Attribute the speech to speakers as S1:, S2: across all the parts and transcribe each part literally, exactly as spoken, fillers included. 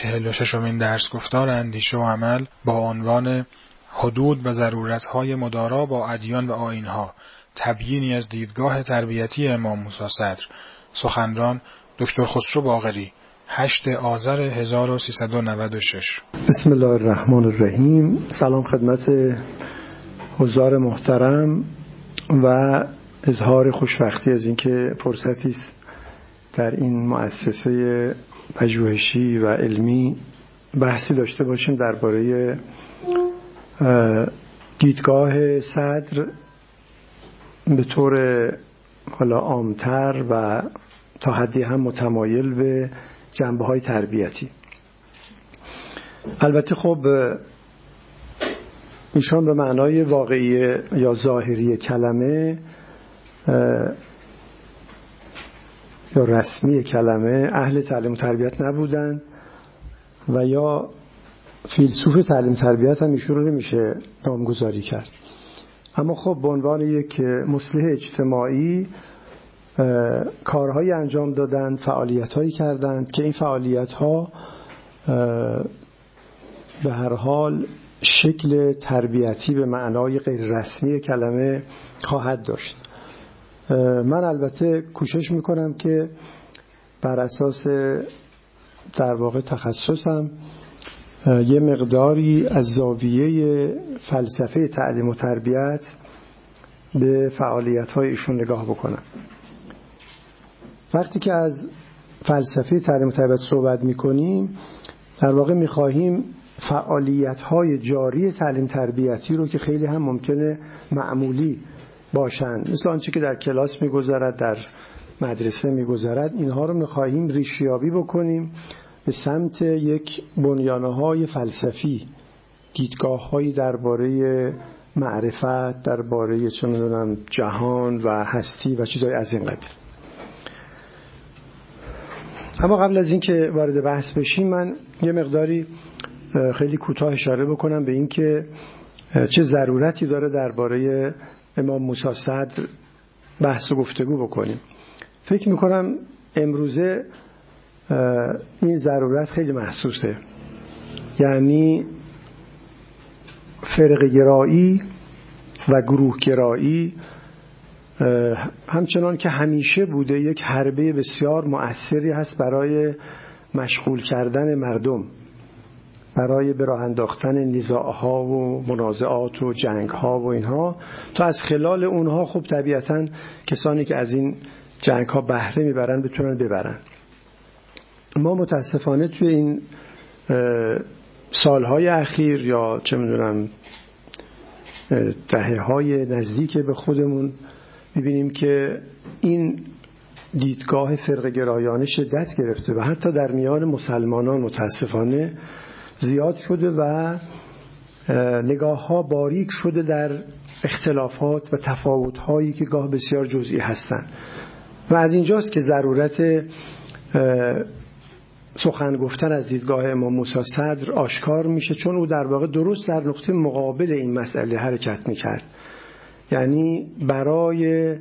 S1: چهل و ششمین درس گفتار اندیشه و عمل با عنوان حدود و ضرورت‌های مدارا با ادیان و آیین‌ها، تبیینی از دیدگاه تربیتی امام موسی صدر. سخنران دکتر خسرو باقری، هشتم آذر هزار و سیصد و نود و شش.
S2: بسم الله الرحمن الرحیم. سلام خدمت حضار محترم و اظهار خوشبختی از اینکه فرصتی است در این مؤسسه پژوهشی و علمی بحثی داشته باشیم درباره دیدگاه صدر به طور حالا عامتر و تا حدی هم متمایل به جنبه‌های تربیتی. البته خب ایشان به معنای واقعی یا ظاهری کلمه یا رسمی کلمه اهل تعلیم و تربیت نبودن و یا فیلسوف تعلیم تربیت هم ایشون رو نمیشه نامگذاری کرد. اما خب به عنوان یک مصلح اجتماعی کارهایی انجام دادند، فعالیت‌هایی کردند که این فعالیت‌ها به هر حال شکل تربیتی به معنای غیر رسمی کلمه خواهد داشت. من البته کوشش میکنم که بر اساس در واقع تخصصم یه مقداری از زاویه فلسفه تعلیم و تربیت به فعالیت‌های ایشون نگاه بکنم. وقتی که از فلسفه تعلیم و تربیت صحبت میکنیم در واقع میخواهیم فعالیت‌های جاری تعلیم تربیتی رو که خیلی هم ممکنه معمولی باشند، مثل آنچه که در کلاس میگذرد، در مدرسه میگذرد، اینها رو میخواهیم ریشیابی بکنیم به سمت یک بنیانه‌های فلسفی، دیدگاه‌هایی درباره معرفت، درباره چه می‌دونم جهان و هستی و چیزهای از این قبیل. اما قبل از اینکه وارد بحث بشیم من یه مقداری خیلی کوتاه اشاره بکنم به این که چه ضرورتی داره درباره امام موسی صدر بحث و گفتگو بکنیم. فکر میکنم امروزه این ضرورت خیلی محسوسه، یعنی فرقه گرایی و گروه گرایی همچنان که همیشه بوده یک حربه بسیار مؤثری هست برای مشغول کردن مردم، برای به راه انداختن نزاع‌ها و منازعات و جنگ‌ها و اینها، تا از خلال اونها خب طبیعتاً کسانی که از این جنگ‌ها بهره میبرن بتونن ببرن. ما متاسفانه توی این سالهای اخیر یا چه میدونم دهه‌های نزدیک به خودمون میبینیم که این دیدگاه فرقه گرایانه شدت گرفته و حتی در میان مسلمانان متاسفانه زیاد شده و نگاه ها باریک شده در اختلافات و تفاوت هایی که گاه بسیار جزئی هستند و از اینجاست که ضرورت سخن گفتن از دیدگاه امام موسی صدر آشکار میشه، چون او در واقع درست در نقطه مقابل این مسئله حرکت میکرد. یعنی برای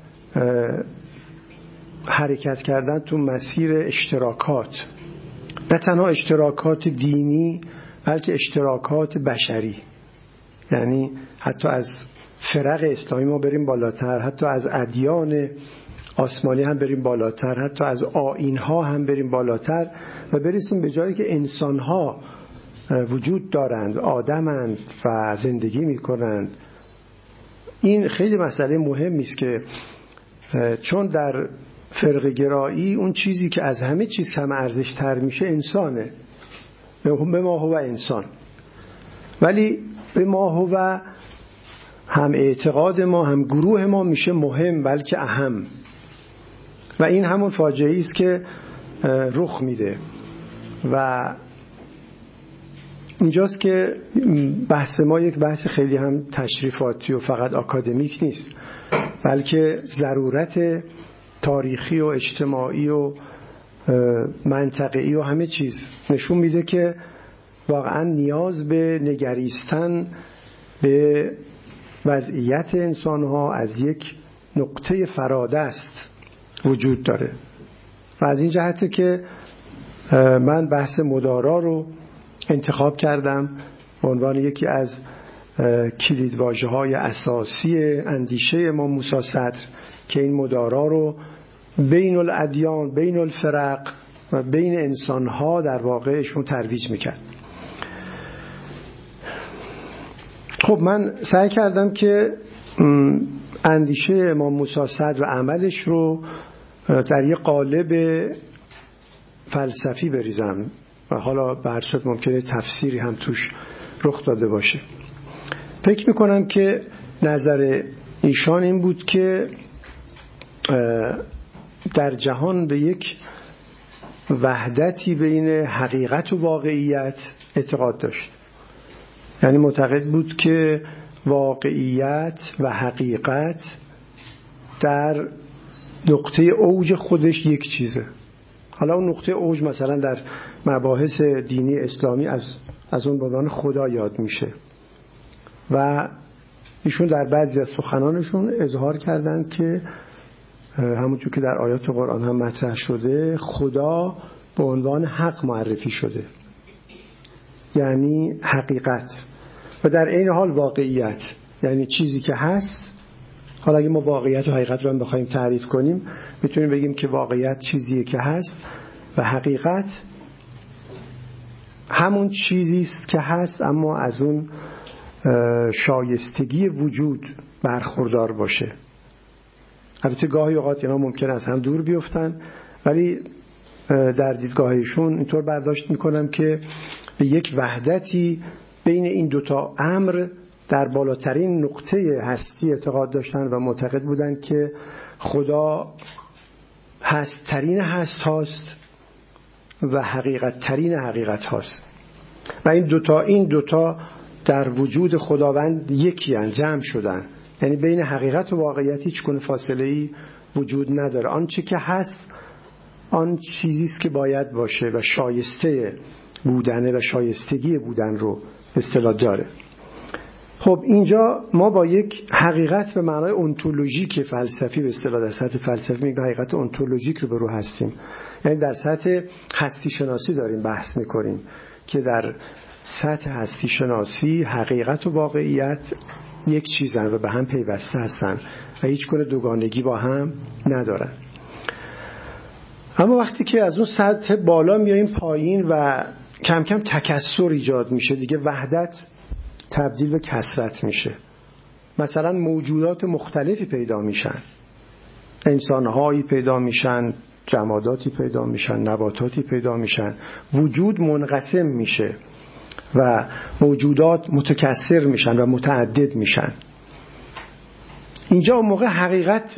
S2: حرکت کردن تو مسیر اشتراکات، نه تنها اشتراکات دینی بلکه اشتراکات بشری، یعنی حتی از فرق اسلامی ما بریم بالاتر، حتی از ادیان آسمانی هم بریم بالاتر، حتی از آیین‌ها هم بریم بالاتر و برسیم به جایی که انسان‌ها وجود دارند، آدمند و زندگی می‌کنند. این خیلی مسئله مهمی است که چون در فرقه گرایی اون چیزی که از همه چیز کم ارزش تر میشه انسانه، به ما هو انسان، ولی به ما هو هم اعتقاد ما هم گروه ما میشه مهم بلکه اهم و این همون فاجعه‌ای است که رخ میده و اینجاست که بحث ما یک بحث خیلی هم تشریفاتی و فقط آکادمیک نیست، بلکه ضرورت تاریخی و اجتماعی و منطقه‌ای و همه چیز نشون میده که واقعا نیاز به نگریستن به وضعیت انسان‌ها از یک نقطه فرادست وجود داره و از این جهته که من بحث مدارا رو انتخاب کردم به عنوان یکی از کلیدواژه‌های اساسی اندیشه امام موسی صدر که این مدارا رو بین الادیان، بین الفرق و بین انسان‌ها در واقعشون ترویج میکرد. خب من سعی کردم که اندیشه امام موسی صدر و عملش رو در یک قالب فلسفی بریزم و حالا به هر صورت ممکنه تفسیری هم توش رخ داده باشه. فکر میکنم که نظر ایشان این بود که در جهان به یک وحدتی بین حقیقت و واقعیت اعتقاد داشت. یعنی معتقد بود که واقعیت و حقیقت در نقطه اوج خودش یک چیزه. حالا اون نقطه اوج مثلا در مباحث دینی اسلامی از از اون به عنوان خدا یاد میشه و ایشون در بعضی از سخنانشون اظهار کردند که همونجور که در آیات قرآن هم مطرح شده خدا به عنوان حق معرفی شده، یعنی حقیقت، و در این حال واقعیت، یعنی چیزی که هست. حالا اگه ما واقعیت و حقیقت رو هم بخوایم تعریف کنیم میتونیم بگیم که واقعیت چیزیه که هست و حقیقت همون چیزی است که هست اما از اون شایستگی وجود برخوردار باشه. البته گاهی اوقات اینا ممکنه از هم دور بیفتن، ولی در دیدگاهشون اینطور برداشت میکنم که به یک وحدتی بین این دوتا امر در بالاترین نقطه هستی اعتقاد داشتن و معتقد بودن که خدا هست ترین هست هاست و حقیقت ترین حقیقت هاست و این دوتا این دوتا در وجود خداوند یکی هستند، جمع شدن. یعنی بین حقیقت و واقعیت هیچ گونه فاصله‌ای وجود نداره. آنچه که هست آن چیزی است که باید باشه و شایسته بودنه و شایستگی بودن رو به اصطلاح داره. خب اینجا ما با یک حقیقت به معنای انتولوژیک فلسفی، به اصطلاح در سطح فلسفی میگه حقیقت انتولوژیک رو به رو هستیم، یعنی در سطح هستی شناسی داریم بحث میکنیم که در سطح هستی شناسی حقیقت و واقعیت یک چیزن و به هم پیوسته هستن و هیچ گونه دوگانگی با هم ندارن. اما وقتی که از اون سطح بالا میاییم پایین و کم کم تکثر ایجاد میشه دیگه، وحدت تبدیل به کثرت میشه. مثلا موجودات مختلفی پیدا میشن، انسانهایی پیدا میشن، جماداتی پیدا میشن، نباتاتی پیدا میشن، وجود منقسم میشه و موجودات متکثر میشن و متعدد میشن. اینجا اون موقع حقیقت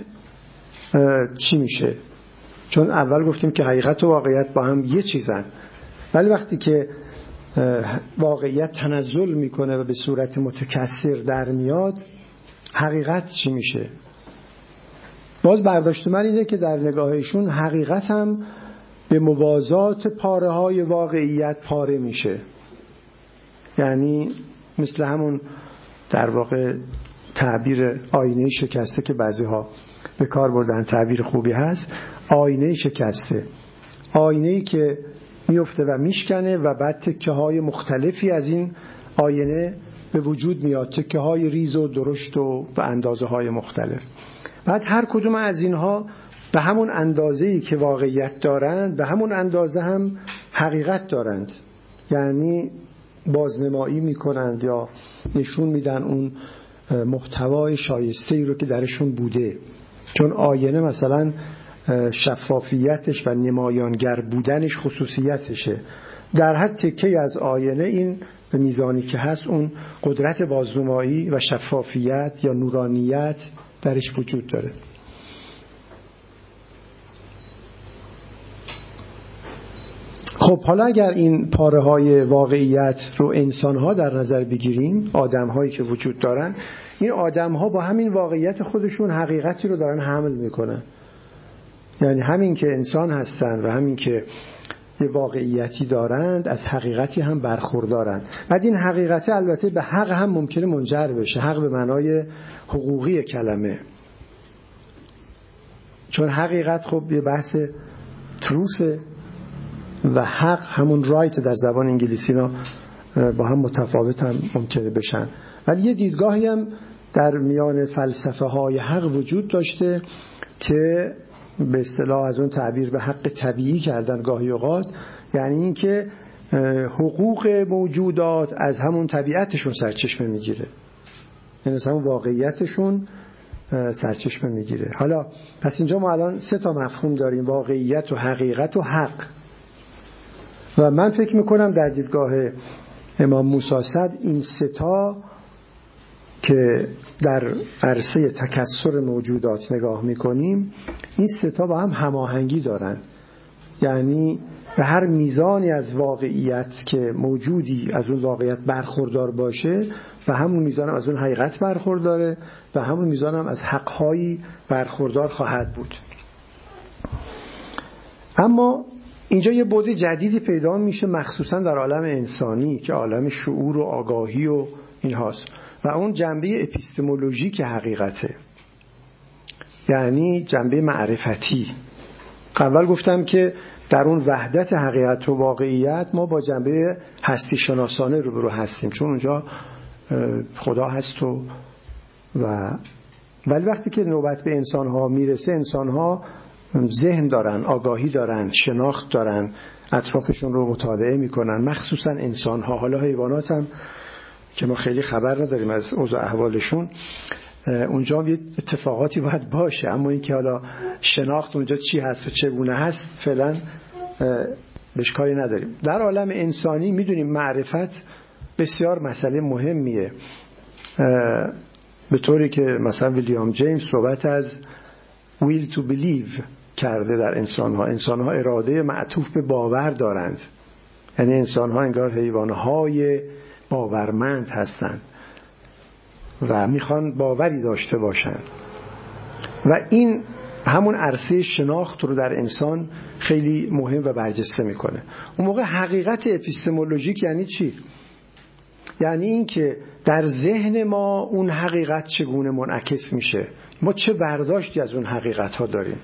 S2: چی میشه؟ چون اول گفتیم که حقیقت و واقعیت با هم یه چیزن، ولی وقتی که واقعیت تنزل میکنه و به صورت متکثر در میاد، حقیقت چی میشه؟ باز برداشت من اینه که در نگاهشون حقیقت هم به موازات پاره های واقعیت پاره میشه. یعنی مثل همون در واقع تعبیر آینه شکسته که بعضی ها به کار بردن، تعبیر خوبی هست، آینه شکسته، آینه‌ای که میفته و میشکنه و بعد تکه های مختلفی از این آینه به وجود میاد، تکه های ریز و درشت و به اندازه های مختلف. بعد هر کدوم از اینها به همون اندازه‌ای که واقعیت دارند به همون اندازه هم حقیقت دارند، یعنی بازنمایی میکنند یا نشون میدن اون محتوای شایسته‌ای رو که درشون بوده. چون آینه مثلا شفافیتش و نمایانگر بودنش خصوصیتشه. در هر تکه از آینه این به میزانی که هست اون قدرت بازنمایی و شفافیت یا نورانیت درش وجود داره. خب حالا اگر این پاره های واقعیت رو انسان ها در نظر بگیریم، آدم هایی که وجود دارن، این آدم ها با همین واقعیت خودشون حقیقتی رو دارن حمل میکنن. یعنی همین که انسان هستن و همین که یه واقعیتی دارند از حقیقتی هم برخوردارند. بعد این حقیقت البته به حق هم ممکنه منجر بشه، حق به معنای حقوقی کلمه، چون حقیقت خب یه بحث تروسه، و حق همون رایت در زبان انگلیسی ها با هم متفاوت هم ممکنه بشن، ولی یه دیدگاهی هم در میان فلسفه های حق وجود داشته که به اصطلاح از اون تعبیر به حق طبیعی کردن گاهی اوقات، یعنی این که حقوق موجودات از همون طبیعتشون سرچشمه میگیره، یعنی از همون واقعیتشون سرچشمه میگیره. حالا پس اینجا ما الان سه تا مفهوم داریم: واقعیت و حقیقت و حق. و من فکر میکنم در دیدگاه امام موسی صدر این سه تا که در عرصه تکثر موجودات نگاه میکنیم، این سه تا با هم هماهنگی دارن، یعنی به هر میزانی از واقعیت که موجودی از اون واقعیت برخوردار باشه و همون میزان هم از اون حقیقت برخورداره و همون میزان هم از حقهایی برخوردار خواهد بود. اما اینجا یه بعد جدیدی پیدا میشه، مخصوصا در عالم انسانی که عالم شعور و آگاهی و این هاست، و اون جنبه اپیستمولوژیک حقیقته، یعنی جنبه معرفتی. اول گفتم که در اون وحدت حقیقت و واقعیت ما با جنبه هستی شناسانه روبرو هستیم، چون اونجا خدا هست و و ولی وقتی که نوبت به انسان‌ها میرسه، انسان‌ها ذهن دارن، آگاهی دارن، شناخت دارن، اطرافشون رو مطالعه میکنن، مخصوصا انسان‌ها. حالا حیوانات هم که ما خیلی خبر نداریم از اوضاع احوالشون، اونجا یه اتفاقاتی باید باشه، اما این که حالا شناخت اونجا چی هست و چگونه هست فعلا بهش کاری نداریم. در عالم انسانی میدونیم معرفت بسیار مسئله مهمیه، به طوری که مثلا ویلیام جیمز صحبت از will to believe کرده در انسان‌ها. انسان‌ها اراده معطوف به باور دارند، یعنی انسان‌ها انگار حیوان‌های باورمند هستند و میخوان باوری داشته باشن، و این همون عرصه شناخت رو در انسان خیلی مهم و برجسته میکنه. اون موقع حقیقت اپیستمولوژیک یعنی چی؟ یعنی این که در ذهن ما اون حقیقت چگونه منعکس میشه، ما چه برداشتی از اون حقیقت ها داریم.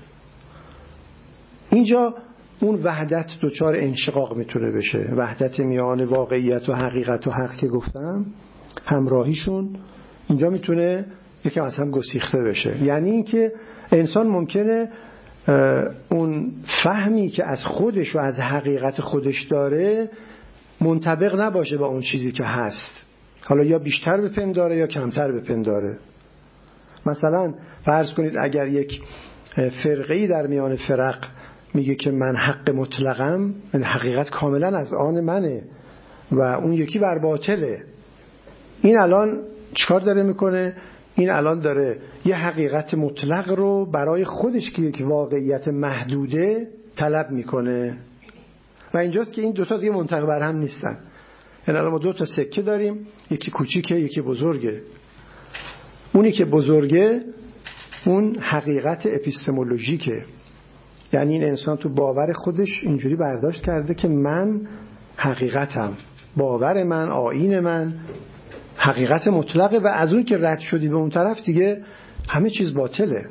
S2: اینجا اون وحدت دچار انشقاق میتونه بشه، وحدت میان واقعیت و حقیقت و حق که گفتم، همراهیشون اینجا میتونه یکم از هم گسیخته بشه. یعنی این که انسان ممکنه اون فهمی که از خودش و از حقیقت خودش داره منطبق نباشه با اون چیزی که هست، حالا یا بیشتر بپنداره یا کمتر بپنداره. مثلا فرض کنید اگر یک فرقه‌ای در میان فرق میگه که من حق مطلقم، این حقیقت کاملا از آن منه و اون یکی بر باطله، این الان چیکار داره میکنه؟ این الان داره یه حقیقت مطلق رو برای خودش که یک واقعیت محدوده طلب میکنه، و اینجاست که این دوتا دیگه منطبق بر هم نیستن. یعنی الان ما دو تا سکه داریم، یکی کوچیکه یکی بزرگه. اونی که بزرگه اون حقیقت اپیستمولوژیکه، یعنی این انسان تو باور خودش اینجوری برداشت کرده که من حقیقتم، باور من، آیین من حقیقت مطلقه، و از اون که رد شدی به اون طرف دیگه همه چیز باطله.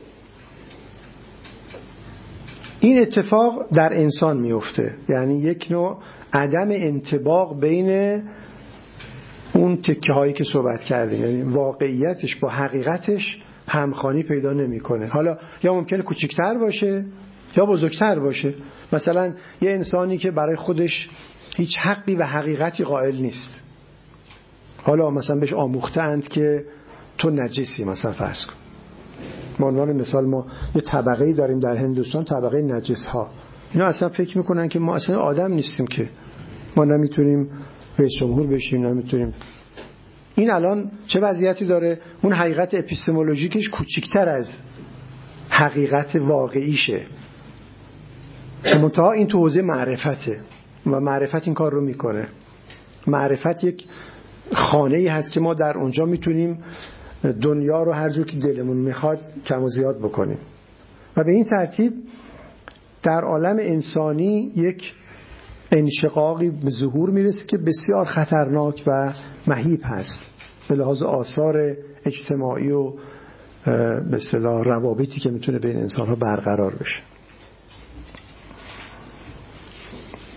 S2: این اتفاق در انسان میفته، یعنی یک نوع عدم انطباق بین اون تکه هایی که صحبت کردیم، یعنی واقعیتش با حقیقتش همخوانی پیدا نمیکنه. حالا یا ممکنه کوچکتر باشه یا بزرگتر باشه. مثلا یه انسانی که برای خودش هیچ حقی و حقیقتی قائل نیست، حالا مثلا بهش آموختند که تو نجسی، مثلا فرض کن، به عنوان مثال ما یه طبقه‌ای داریم در هندوستان، طبقه نجس ها. اینا اصلا فکر میکنن که ما اصلا آدم نیستیم، که ما نمیتونیم رئیس جمهور بشیم، نمیتونیم. این الان چه وضعیتی داره؟ اون حقیقت اپیستمولوژیکش کوچکتر از حقیقت واقعیشه. منتها این تو حوزه معرفته و معرفت این کار رو میکنه. معرفت یک خانه‌ای هست که ما در اونجا میتونیم دنیا رو هر جور که دلمون میخواد کم و زیاد بکنیم، و به این ترتیب در عالم انسانی یک انشقاقی به ظهور میرسه که بسیار خطرناک و مهیب هست به لحاظ آثار اجتماعی و به اصطلاح روابطی که میتونه بین انسان‌ها برقرار بشه.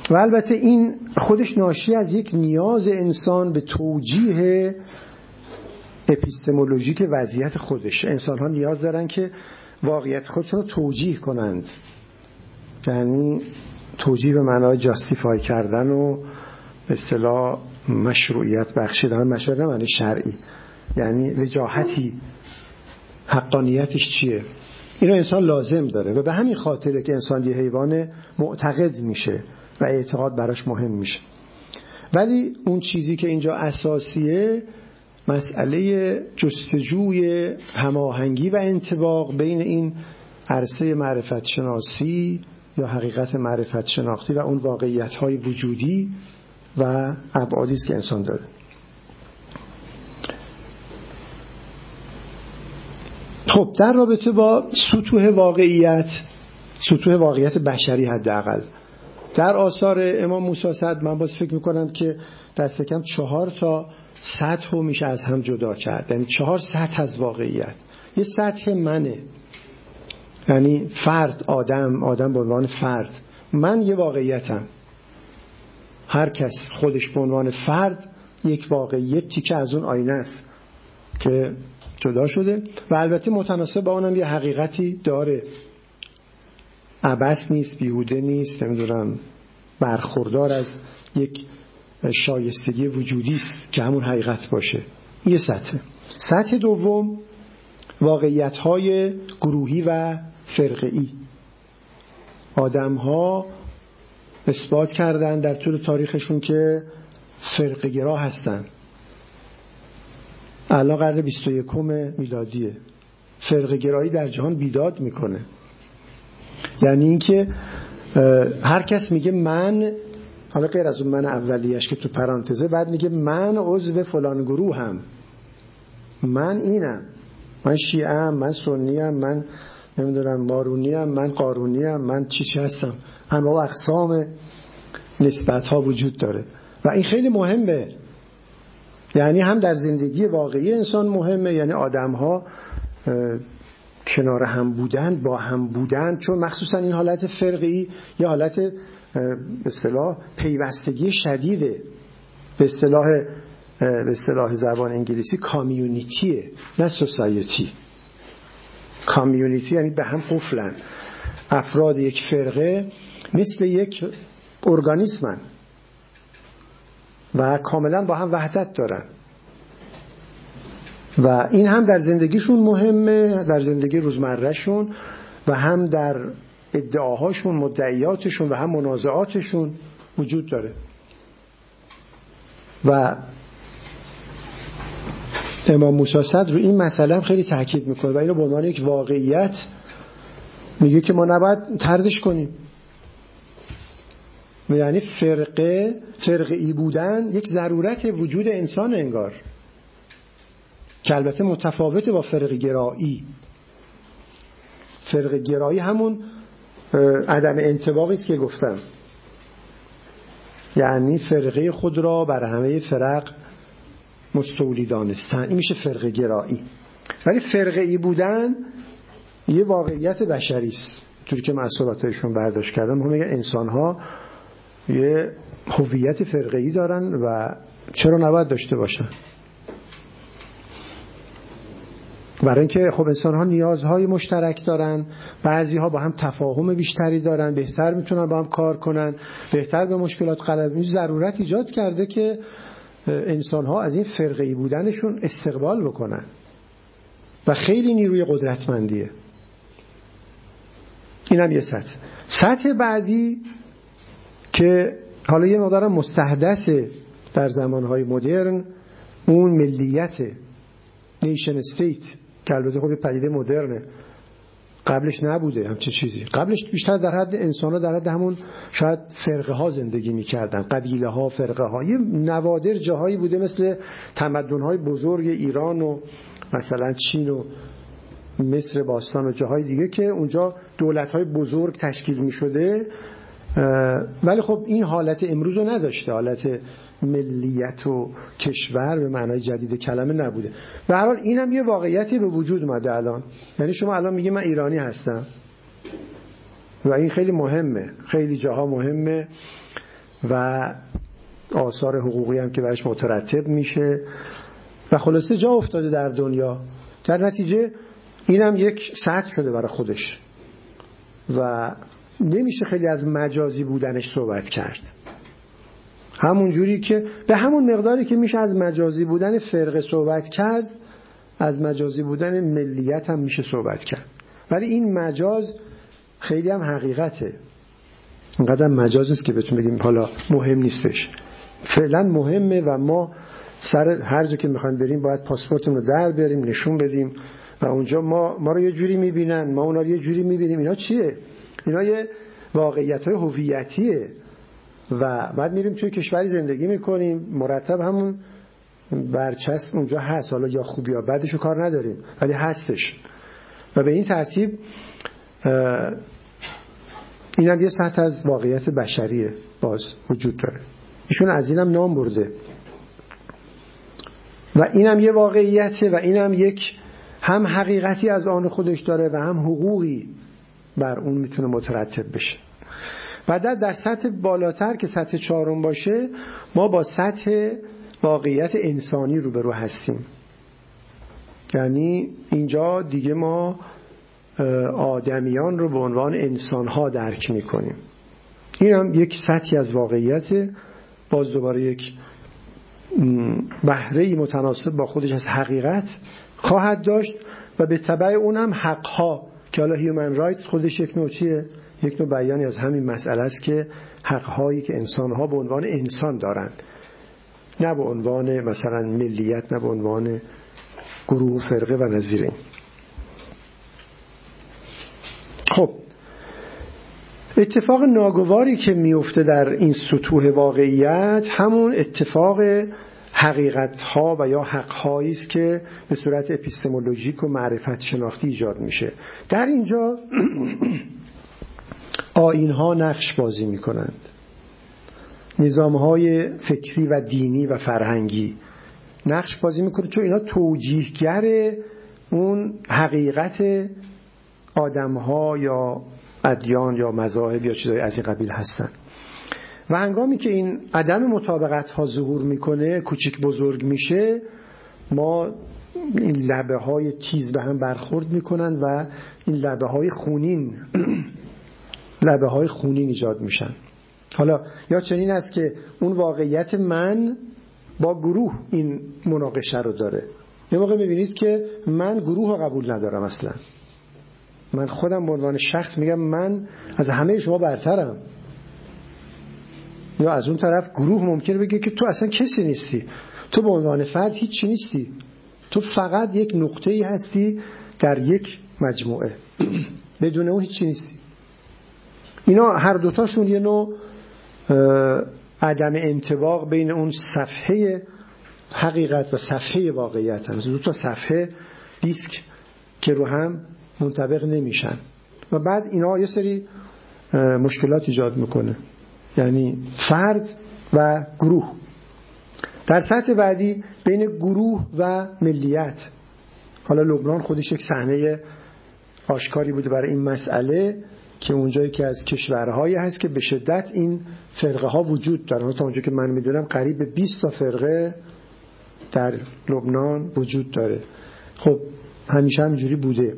S2: و البته این خودش ناشی از یک نیاز انسان به توجیه اپیستمولوژیک وضعیت خودش. انسان ها نیاز دارن که واقعیت خودشون رو توجیه کنند، یعنی توجیه به معنای جاستیفای کردن و به اصطلاح مشروعیت بخشیدن. مشروعیت نه معنی شرعی، یعنی وجاهتی، حقانیتش چیه، اینو انسان لازم داره و به همین خاطره که انسان یه حیوان معتقد میشه و اعتقاد براش مهم میشه. ولی اون چیزی که اینجا اساسیه مسئله جستجوی هماهنگی و انطباق بین این عرصه معرفت شناسی یا حقیقت معرفت شناختی و اون واقعیت‌های وجودی و ابعادی است که انسان داره. خب در رابطه با سطوح واقعیت، سطوح واقعیت بشری حداقل در آثار امام موسی صدر من باز فکر میکنم که دست کم چهار تا سطح رو میشه از هم جدا کرد. یعنی چهار سطح از واقعیت. یه سطح منه، یعنی فرد، آدم، آدم به عنوان فرد، من یه واقعیتم. هر کس خودش به عنوان فرد یک واقعیتی که از اون آینه است که جدا شده و البته متناسب با اونم یه حقیقتی داره، عبث نیست، بیهوده نیست، نمیدونم برخوردار از یک شایستگی وجودی است که همون حقیقت باشه. یه سطح. سطح دوم واقعیت‌های گروهی و فرقه‌ای. آدم‌ها اثبات کردن در طول تاریخشون که فرقه گرا هستن. الان قرن بیست و یکم میلادیه. فرقه گرایی در جهان بیداد میکنه. یعنی اینکه هر کس میگه من، حالا غیر از اون من اولیش که تو پرانتزه، بعد میگه من عضو فلان گروه هم، من اینم، من شیعه‌ام، من سنی‌ام، من نمیدونم مارونی‌ام، من قارونی‌ام، من چی چی هستم. انواع و اقسام نسبت‌ها وجود داره و این خیلی مهمه. یعنی هم در زندگی واقعی انسان مهمه، یعنی آدم‌ها کنار هم بودن، با هم بودن، چون مخصوصا این حالت فرقی یه حالت به اصطلاح پیوستگی شدیده. به اصطلاح به اصطلاح زبان انگلیسی کامیونیتیه، نه سوسایتی. کامیونیتی یعنی به هم قفلن. افراد یک فرقه مثل یک ارگانیسمن و کاملا با هم وحدت دارن و این هم در زندگیشون مهمه، در زندگی روزمرهشون و هم در ادعاهاشون، مدعیاتشون و هم منازعاتشون وجود داره. و امام موسی صدر رو این مسئله هم خیلی تاکید میکنه و اینو به عنوان یک واقعیت میگه که ما نباید طردش کنیم. یعنی فرقه فرقه‌ای بودن یک ضرورت وجود انسان انگار، که البته متفاوته با فرقه گرایی. فرقه گرایی همون عدم انطباقی است که گفتم، یعنی فرقه خود را بر همه فرق مستولی دانستن، این میشه فرقه گرایی. ولی فرقه ای بودن یه واقعیت بشری است، طوری که من صحبتایشون برداشت کردم. هم میگن انسان ها یه هویت فرقه ای دارن و چرا نباید داشته باشن؟ برای اینکه خب انسان ها نیازهای مشترک دارن، بعضی ها با هم تفاهم بیشتری دارن، بهتر میتونن با هم کار کنن، بهتر به مشکلات غلبه. این ضرورت ایجاد کرده که انسان ها از این فرقه‌ای بودنشون استقبال بکنن و خیلی نیروی قدرتمندیه. این هم یه سطح. سطح بعدی که حالا یه مقدار مستحدثه در زمانهای مدرن، اون ملیت، نیشن استیت، که البته خب یه پدیده مدرنه، قبلش نبوده همچین چیزی. قبلش بیشتر در حد انسان ها در حد همون شاید فرقه ها زندگی میکردن، قبیله ها، فرقه ها. یه نوادر جاهایی بوده مثل تمدن های بزرگ ایران و مثلا چین و مصر باستان و جاهای دیگه که اونجا دولت های بزرگ تشکیل میشده، ولی خب این حالت امروز رو نداشته، حالت ملیت و کشور به معنای جدید کلمه نبوده. به هر حال اینم یه واقعیتی به وجود اومده الان. یعنی شما الان میگی من ایرانی هستم و این خیلی مهمه، خیلی جاها مهمه. و آثار حقوقی هم که برش مترتب میشه و خلاصه جا افتاده در دنیا. در نتیجه اینم یک سطح شده برای خودش و نمیشه خیلی از مجازی بودنش صحبت کرد. همون جوری که به همون مقداری که میشه از مجازی بودن فرقه صحبت کرد، از مجازی بودن ملیت هم میشه صحبت کرد. ولی این مجاز خیلی هم حقیقته. اینقدر مجاز نیست که بهتون بگیم حالا مهم نیستش. فعلا مهمه و ما سر هر جا که میخوایم بریم باید پاسپورتمون رو در بیاریم نشون بدیم و اونجا ما ما رو یه جوری میبینن، ما اونا رو یه جوری میبینیم. اینا چیه؟ اینا یه واقعیت‌های هویتیه و بعد میریم توی کشوری زندگی میکنیم مرتب همون برچسب اونجا هست، حالا یا خوب یا بدشو کار نداریم ولی هستش و به این ترتیب این هم یه سطح از واقعیت بشریه باز وجود داره. ایشون از اینم نام برده و اینم یه واقعیته و اینم یک هم حقیقتی از آن خودش داره و هم حقوقی بر اون میتونه مترتب بشه. بعد در سطح بالاتر که سطح چهارم باشه ما با سطح واقعیت انسانی روبرو هستیم. یعنی اینجا دیگه ما آدمیان رو به عنوان انسان‌ها درک می‌کنیم. این هم یک سطحی از واقعیت، باز دوباره یک بهره‌ای متناسب با خودش از حقیقت خواهد داشت و به تبع اونم حق‌ها که حالا هیومن رایتس خودش یک نوع چیه؟ یک نوع بیانی از همین مسئله است که حق‌هایی که انسان‌ها به عنوان انسان دارند، نه به عنوان مثلا ملیت، نه به عنوان گروه فرقه و نظیر این. خب اتفاق ناگواری که میفته در این سطوح واقعیت همون اتفاق حقیقت‌ها و یا حق‌هایی است که به صورت اپیستمولوژیک و معرفت شناختی ایجاد میشه. در اینجا آیین‌ها نقش بازی میکنند، نظام‌های فکری و دینی و فرهنگی نقش بازی میکنه، چون اینا توجیهگر اون حقیقت آدم‌ها یا ادیان یا مذاهب یا چیزای از این قبیل هستن. و هنگامی که این عدم مطابقت ها ظهور میکنه، کوچیک بزرگ میشه، ما این لبه های تیز به هم برخورد میکنن و این لبه های خونین لبه های خونین ایجاد میشن. حالا یا چنین است که اون واقعیت من با گروه این مناقشه رو داره. یه موقع میبینید که من گروه رو قبول ندارم، اصلا من خودم به عنوان شخص میگم من از همه شما برترم. یا از اون طرف گروه ممکنه بگه که تو اصلا کسی نیستی، تو به عنوان فرد هیچی نیستی، تو فقط یک نقطه‌ای هستی در یک مجموعه، بدون اون هیچی نیستی. اینا هر دوتاشون یه نوع عدم انطباق بین اون صفحه حقیقت و صفحه واقعیت هست. دو تا صفحه دیسک که رو هم منطبق نمیشن و بعد اینا یه سری مشکلات ایجاد میکنه، یعنی فرد و گروه. در سطح بعدی بین گروه و ملیت، حالا لبنان خودش یک صحنه آشکاری بوده برای این مسئله که اونجایی که از کشورهایی هست که به شدت این فرقه ها وجود دارن. تا اونجا که من میدونم قریب به بیست تا فرقه در لبنان وجود داره. خب همیشه همینجوری بوده.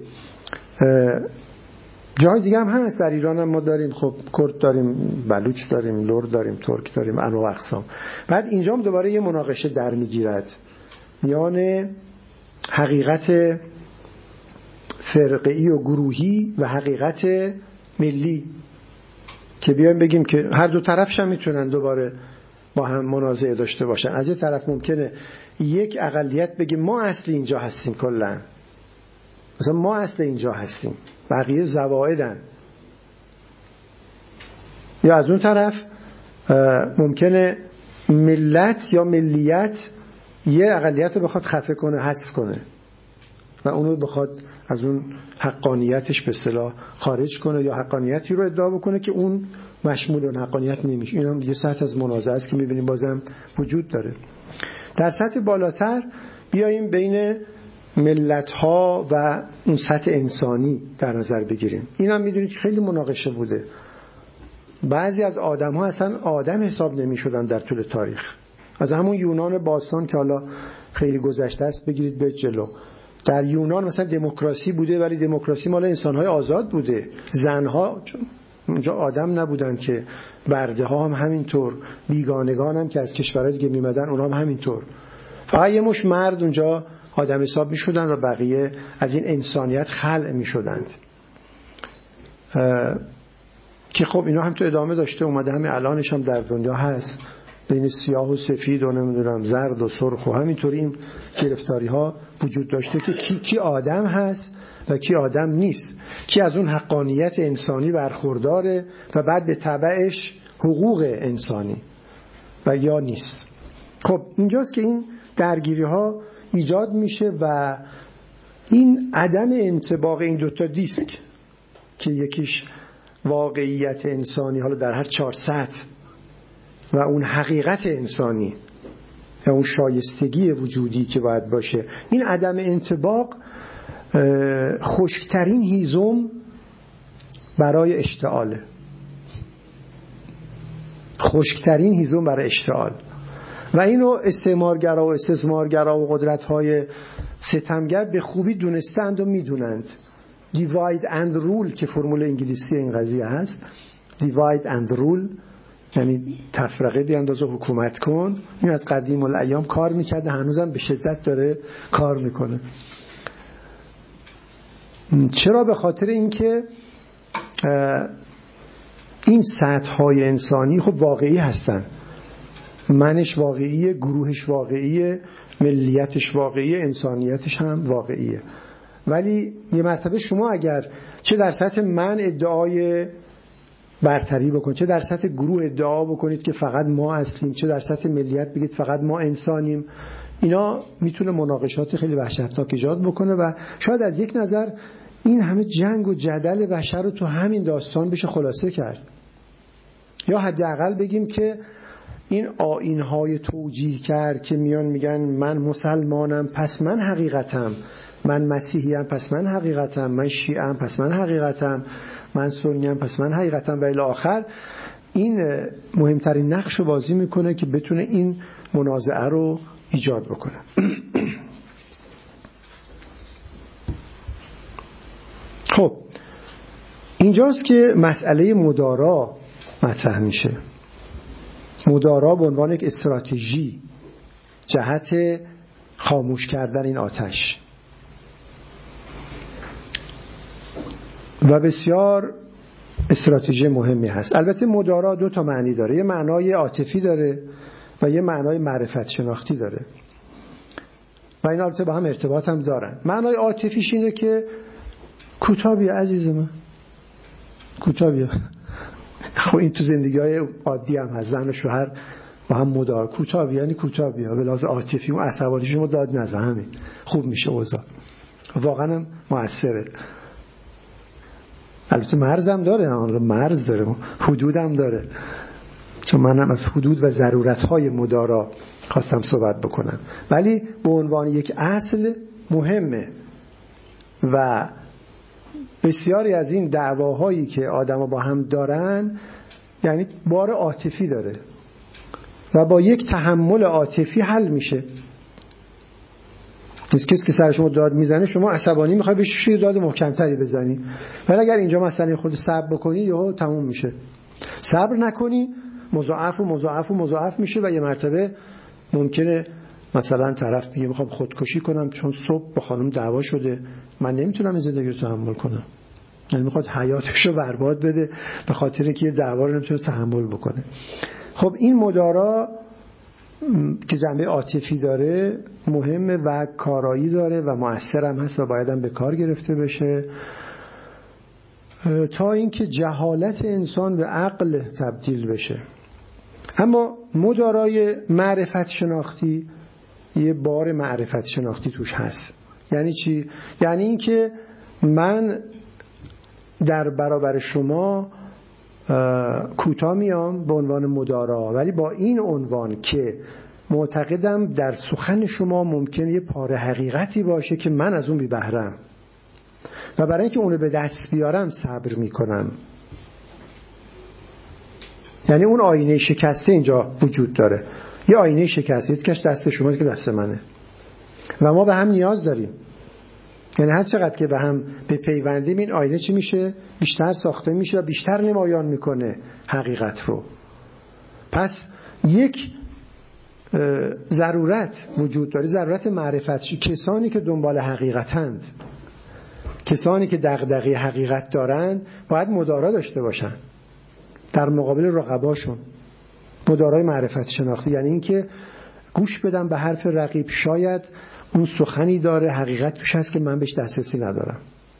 S2: جای دیگه هم هست، در ایران هم ما داریم، خب کرد داریم، بلوچ داریم، لور داریم، ترک داریم، انواع اقسام. بعد اینجا هم دوباره یه مناقشه در میگیرد میان حقیقت فرقه‌ای و گروهی و حقیقت ملی که بیایم بگیم که هر دو طرفش هم میتونن دوباره با هم منازعه داشته باشن. از یه طرف ممکنه یک اقلیت بگه ما اصل اینجا هستیم، کلا مثلا ما اصل اینجا هستیم، بقیه زوائدن. یا از اون طرف ممکنه ملت یا ملیت یه اقلیت رو بخواد خفه کنه، حذف کنه و اونو بخواد از اون حقانیتش به اصطلاح خارج کنه یا حقانیتی رو ادعا بکنه که اون مشمول اون حقانیت نمیشه. این هم یه سطح از منازعه است که میبینیم بازم وجود داره. در سطح بالاتر بیاییم بین ملت ها و اون سطح انسانی در نظر بگیریم. این هم میدونید که خیلی مناقشه بوده. بعضی از آدم ها اصلا آدم حساب نمی شدن در طول تاریخ. از همون یونان باستان که حالا خیلی گذشته است بگیرید به جلو، در یونان مثلا دموکراسی بوده ولی دموکراسی مال انسان‌های آزاد بوده. زنها اونجا آدم نبودن که، برده ها هم همینطور، بیگانگان هم که از کشورهای دیگه میمدن اونها هم همینطور. فقط یه مش مرد اونجا آدم حساب میشدن و بقیه از این انسانیت خلع میشدند که خب اینا هم تو ادامه داشته اومده، همین الانش هم در دنیا هست، بین سیاه و سفید و نمیدونم زرد و سرخ و همینطوری این گرفتاری ها وجود داشته که کی کی آدم هست و کی آدم نیست، کی از اون حقانیت انسانی برخورداره و بعد به تبعش حقوق انسانی و یا نیست. خب اینجاست که این درگیری ها ایجاد میشه و این عدم انطباق این دوتا دیسک که یکیش واقعیت انسانی حالا در هر چهار سطح و اون حقیقت انسانی یا اون شایستگی وجودی که باید باشه، این عدم انطباق خشکترین هیزم برای اشتعاله، خشکترین هیزم برای اشتعال. و اینو استعمارگرا و استثمارگرا و قدرت‌های ستمگر به خوبی دونستند و میدونند. divide and rule که فرمول انگلیسی این قضیه هست، divide and rule یعنی تفرقه بیانداز و حکومت کن. این از قدیم الایام کار میکرده، هنوزم به شدت داره کار میکنه. چرا؟ به خاطر اینکه این سطح‌های انسانی خب واقعی هستن، منش واقعیه، گروهش واقعیه، ملیتش واقعیه، انسانیتش هم واقعیه. ولی یه مرتبه شما اگر چه در سطح من ادعای برتری بکنید، چه در سطح گروه ادعا بکنید که فقط ما اصلیم، چه در سطح ملیت بگید فقط ما انسانیم، اینا میتونه مناقشات خیلی وحشتناک ایجاد بکنه و شاید از یک نظر این همه جنگ و جدل بشر رو تو همین داستان بشه خلاصه کرد. یا حداقل بگیم که این آیین‌های توجیه کرد که میان میگن من مسلمانم پس من حقیقتم، من مسیحیم پس من حقیقتم، من شیعه‌ام پس من حقیقتم، من سنیم پس من حقیقتم و الی آخر، این مهمترین نقش رو بازی میکنه که بتونه این منازعه رو ایجاد بکنه. خب اینجاست که مسئله مدارا مطرح میشه. مدارا به عنوان یک استراتژی جهت خاموش کردن این آتش و بسیار استراتژی مهمی هست. البته مدارا دو تا معنی داره، یه معنای عاطفی داره و یه معنای معرفت شناختی داره و این البته با هم ارتباط هم دارن. معنای عاطفیش اینه که کوتاه بیا عزیز من، کوتاه بیا. خب این تو زندگی‌های عادی هم هست، زن و شوهر با هم مدار، کوتاه بیا یعنی کوتاه بیا، به لحاظ عاطفی و عصبانی شما داد نزن، همین خوب میشه اوضاع، واقعا هم موثره. البته مرز هم داره، مرز داره، حدود هم داره، چون منم از حدود و ضرورت‌های مدارا خواستم صحبت بکنم، ولی به عنوان یک اصل مهمه و بسیاری از این دعواهایی که آدم‌ها با هم دارن یعنی بار عاطفی داره و با یک تحمل عاطفی حل میشه. کسی که سر شما داد میزنه شما عصبانی میخوای بهش داد محکمتری بزنی، ولی اگر اینجا مثلا خود صبر بکنی یهو تموم میشه. صبر نکنی مضاعف و مضاعف و مضاعف میشه و یه مرتبه ممکنه مثلا طرف میگه میخوام خودکشی کنم چون صبح با خانم دعوا شده، من نمیتونم این زندگی رو تحمل کنم. یعنی میخواد حیاتش رو برباد بده به خاطر که یه دعوا رو نمیتونه تحمل بکنه. خب این مدارا که جنبه عاطفی داره مهمه و کارایی داره و مؤثر هم هست و باید هم به کار گرفته بشه تا اینکه جهالت انسان به عقل تبدیل بشه. اما مدارای معرفت شناختی یه بار معرفت شناختی توش هست. یعنی چی؟ یعنی اینکه من در برابر شما کوتاه میام به عنوان مدارا، ولی با این عنوان که معتقدم در سخن شما ممکنه یه پاره حقیقتی باشه که من از اون بی بهرم و برای اینکه اونو به دست بیارم صبر میکنم. یعنی اون آینه شکسته اینجا وجود داره. یه آینه شکسته کش دست شما که دست منه و ما به هم نیاز داریم. یعنی هر چقدر که به هم بپیوندیم این آینه چی میشه؟ بیشتر ساخته میشه و بیشتر نمایان میکنه حقیقت رو. پس یک ضرورت وجود داره، ضرورت معرفت. کسانی که دنبال حقیقتند، کسانی که دغدغه حقیقت دارند باید مدارا داشته باشن در مقابل رقباشون. مدارای معرفت شناختی یعنی این که گوش بدم به حرف رقیب، شاید اون سخنی داره، حقیقت توش هست که من بهش دسترسی ندارم.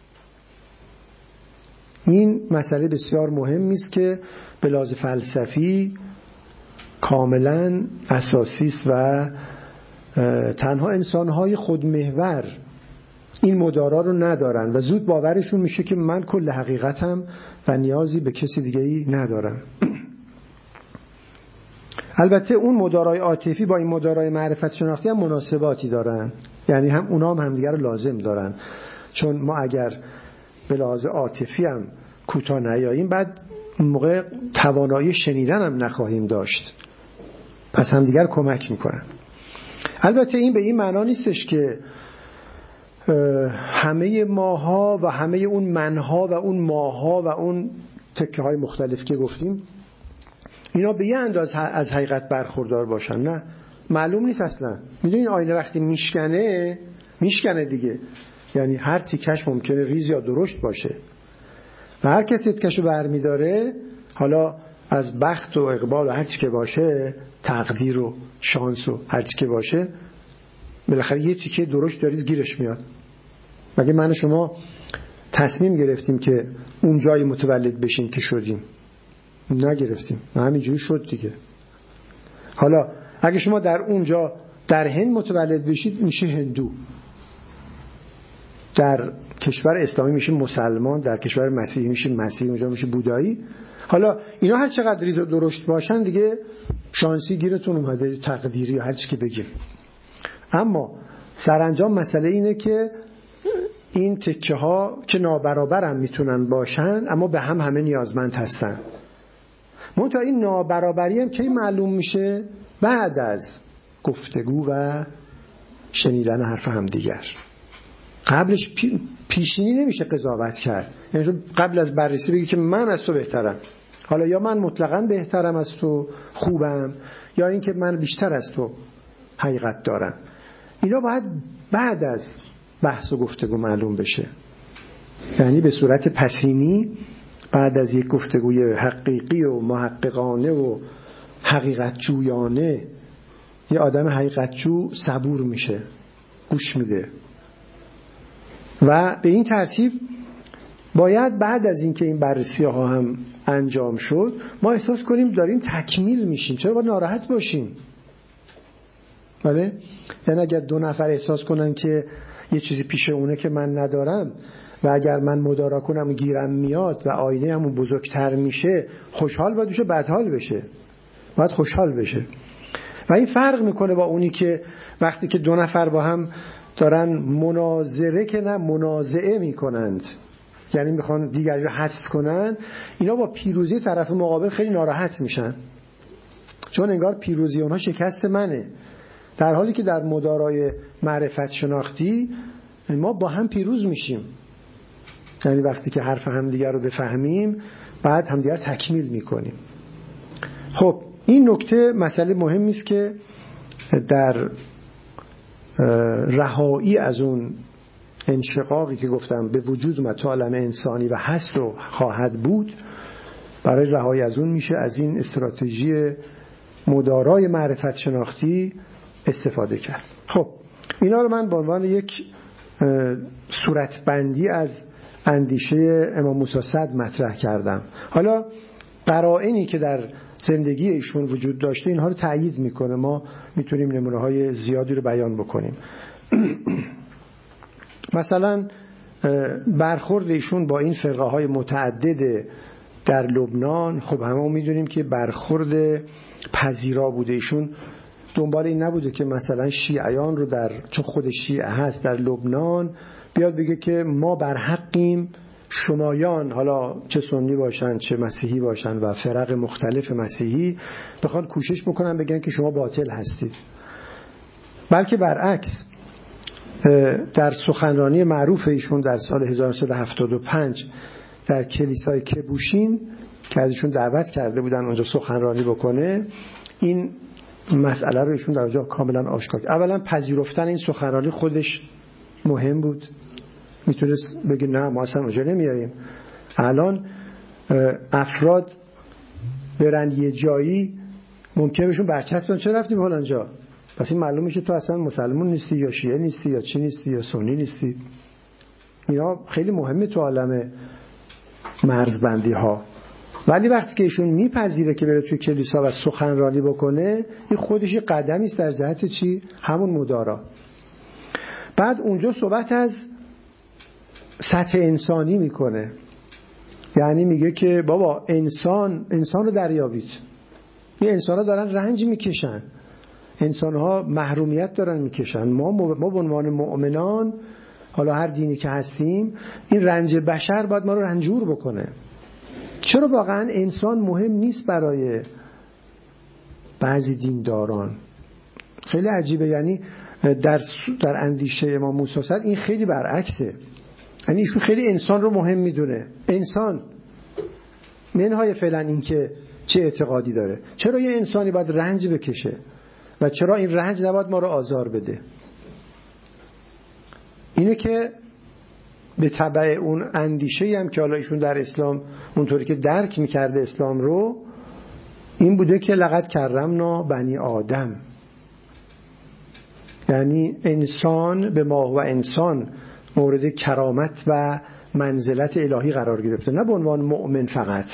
S2: این مسئله بسیار مهمی است که به لحاظ فلسفی کاملا اساسی است و تنها انسان‌های خودمحور این مدارا رو ندارن و زود باورشون میشه که من کل حقیقتم و نیازی به کسی دیگه‌ای ندارم. البته اون مدارای عاطفی با این مدارای معرفت شناختی هم مناسباتی دارن، یعنی هم اونا هم همدیگر رو لازم دارن، چون ما اگر به لحاظ عاطفی هم کوتاه نیاییم بعد اون موقع توانایی شنیدن هم نخواهیم داشت. پس همدیگر کمک میکنن. البته این به این معنا نیستش که همه ماها و همه اون منها و اون ماها و اون تکه های مختلف که گفتیم اینا به یه انداز از حقیقت برخوردار باشن. نه، معلوم نیست اصلا. میدونین آینه وقتی میشکنه میشکنه دیگه، یعنی هر تیکش ممکنه ریز یا درشت باشه و هر کسی تیکشو برمیداره، حالا از بخت و اقبال و هر چی که باشه، تقدیر و شانس و هر چی که باشه، بالاخره یه تیکه درشت داریز گیرش میاد. مگه من و شما تصمیم گرفتیم که اون جای متولد بشیم که شدیم؟ نگرفتیم، همینجوری شد دیگه. حالا اگه شما در اونجا در هند متولد بشید میشه هندو، در کشور اسلامی میشه مسلمان، در کشور مسیحی میشه مسیحی، اونجا میشه بودایی. حالا اینا هر چقدر ریز و درشت باشن دیگه شانسی گیرتون اومده، تقدیری یا هر چی که بگیم. اما سرانجام مسئله اینه که این تکه ها که نابرابر هم میتونن باشن اما به هم همه نیازمند هستن. منتها این نابرابری هم که معلوم میشه بعد از گفتگو و شنیدن حرف هم دیگر. قبلش پی، پیشینی نمیشه قضاوت کرد. یعنی قبل از بررسی بگی که من از تو بهترم، حالا یا من مطلقاً بهترم از تو، خوبم، یا اینکه من بیشتر از تو حقیقت دارم. اینا باید بعد از بحث و گفتگو معلوم بشه. یعنی به صورت پسینی بعد از یک گفتگوی حقیقی و محققانه و حقیقت جویانه یه آدم حقیقت جو صبور میشه، گوش میده و به این ترتیب باید بعد از اینکه این بررسی ها هم انجام شد ما احساس کنیم داریم تکمیل میشیم. چرا باید ناراحت باشیم؟ بله؟ یعنی اگر دو نفر احساس کنن که یه چیزی پیش اونه که من ندارم و اگر من مدارا کنم گیرم میاد و آینه همون بزرگتر میشه، خوشحال باید بشه، بدحال بشه؟ باید خوشحال بشه. و این فرق میکنه با اونی که وقتی که دو نفر با هم دارن مناظره که نه منازعه میکنند، یعنی میخوان دیگری رو حذف کنن، اینا با پیروزی طرف مقابل خیلی ناراحت میشن، چون انگار پیروزی اونها شکست منه. در حالی که در مدارای معرفت شناختی ما با هم پیروز میشیم. یعنی وقتی که حرف همدیگر رو بفهمیم بعد همدیگر تکمیل میکنیم. خب این نکته مسئله مهمی است که در رهایی از اون انشقاقی که گفتم به وجود اومد تو عالم انسانی و هست و خواهد بود، برای رهایی از اون میشه از این استراتژی مدارای معرفت شناختی استفاده کرد. خب اینا رو من به عنوان یک صورتبندی از اندیشه امام موسی صدر مطرح کردم. حالا قرائنی که در زندگی ایشون وجود داشته اینها رو تأیید میکنه. ما میتونیم نمونه های زیادی رو بیان بکنیم. مثلا برخورد ایشون با این فرقه های متعدد در لبنان، خب همه میدونیم که برخورد پذیرا بوده. ایشون دنبال این نبوده که مثلا شیعیان رو در چون خود شیعه هست در لبنان بیاد بگه که ما بر حقیم شمایان، حالا چه سنی باشن چه مسیحی باشن و فرق مختلف مسیحی، بخواد کوشش بکنن بگن که شما باطل هستید. بلکه برعکس، در سخنرانی معروف ایشون در سال هزار و سیصد و هفتاد و پنج در کلیسای کبوشین که ازشون دعوت کرده بودن اونجا سخنرانی بکنه، این مسئله رو ایشون در اونجا کاملا آشکار کرد. اولا پذیرفتن این سخنرانی خودش مهم بود، میتونست بگه نه ما اصلا اونجا نمیاییم. الان افراد برن یه جایی ممکنه بهشون برچسب بدن چرا رفتیم فلانجا، پس این معلوم میشه تو اصلا مسلمان نیستی یا شیعه نیستی یا چی نیستی یا سنی نیستی. اینا خیلی مهمه تو عالم مرزبندی ها. ولی وقتی که ایشون میپذیره که بره توی کلیسا و سخنرانی بکنه، این خودش یه قدمی است در جهت چی؟ همون مدارا. بعد اونجا صحبت از سطح انسانی میکنه، یعنی میگه که بابا انسان انسان رو دریابید. این انسان ها دارن رنج میکشن، انسان ها محرومیت دارن میکشن. ما ما به عنوان مؤمنان، حالا هر دینی که هستیم، این رنج بشر باید ما رو رنجور بکنه. چرا واقعا انسان مهم نیست برای بعضی دینداران؟ خیلی عجیبه. یعنی در در اندیشه امام موسی صدر این خیلی برعکسه. یعنی ایشون خیلی انسان رو مهم میدونه. انسان منهای فعلا این که چه اعتقادی داره. چرا یه انسانی باید رنج بکشه و چرا این رنج نباید ما رو آزار بده؟ اینه که به تبع اون اندیشه‌ای هم که حالا ایشون در اسلام اونطوری که درک میکرده اسلام رو، این بوده که لقد کرمنا بنی آدم، یعنی انسان به ما و انسان مورد کرامت و منزلت الهی قرار گرفته، نه به عنوان مؤمن فقط.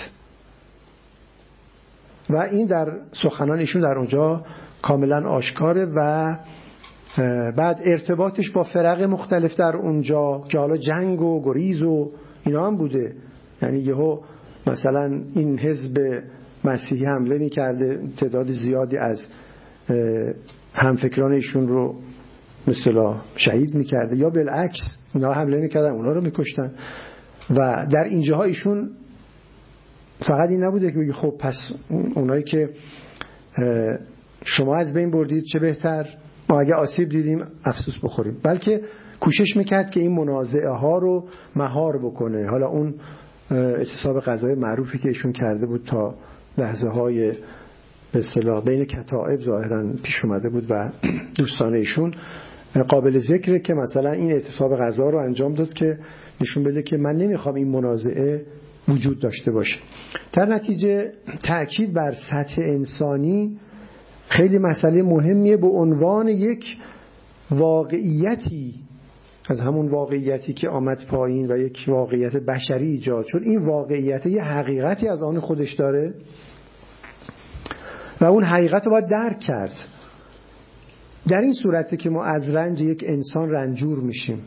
S2: و این در سخنان ایشون در اونجا کاملا آشکاره. و بعد ارتباطش با فرق مختلف در اونجا که حالا جنگ و گریز و اینا هم بوده. یعنی یهو مثلا این حزب مسیحی حمله می‌کرده، تعداد زیادی از همفکران ایشون رو مثلا شهید می‌کرده، یا بالعکس اونا حمله می‌کردن اونا رو می‌کشتن. و در اینجاها ایشون فقط این نبوده که بگی خب پس اونایی که شما از بین بردید چه بهتر، ما اگه آسیب دیدیم افسوس بخوریم، بلکه کوشش میکرد که این منازعه ها رو مهار بکنه. حالا اون اعتصاب غذای معروفی که ایشون کرده بود تا لحظه های به اصطلاح بین کتائب ظاهرا پیش اومده بود و دوستان ایشون، قابل ذکره که مثلا این اعتصاب غذا رو انجام داد که نشون بده که من نمیخوام این منازعه وجود داشته باشه. در نتیجه تأکید بر سطح انسانی خیلی مسئله مهمیه به عنوان یک واقعیتی از همون واقعیتی که آمد پایین و یک واقعیت بشری ایجاد شد. این واقعیت یه حقیقتی از آن خودش داره و اون حقیقت رو باید درک کرد. در این صورته که ما از رنج یک انسان رنجور میشیم،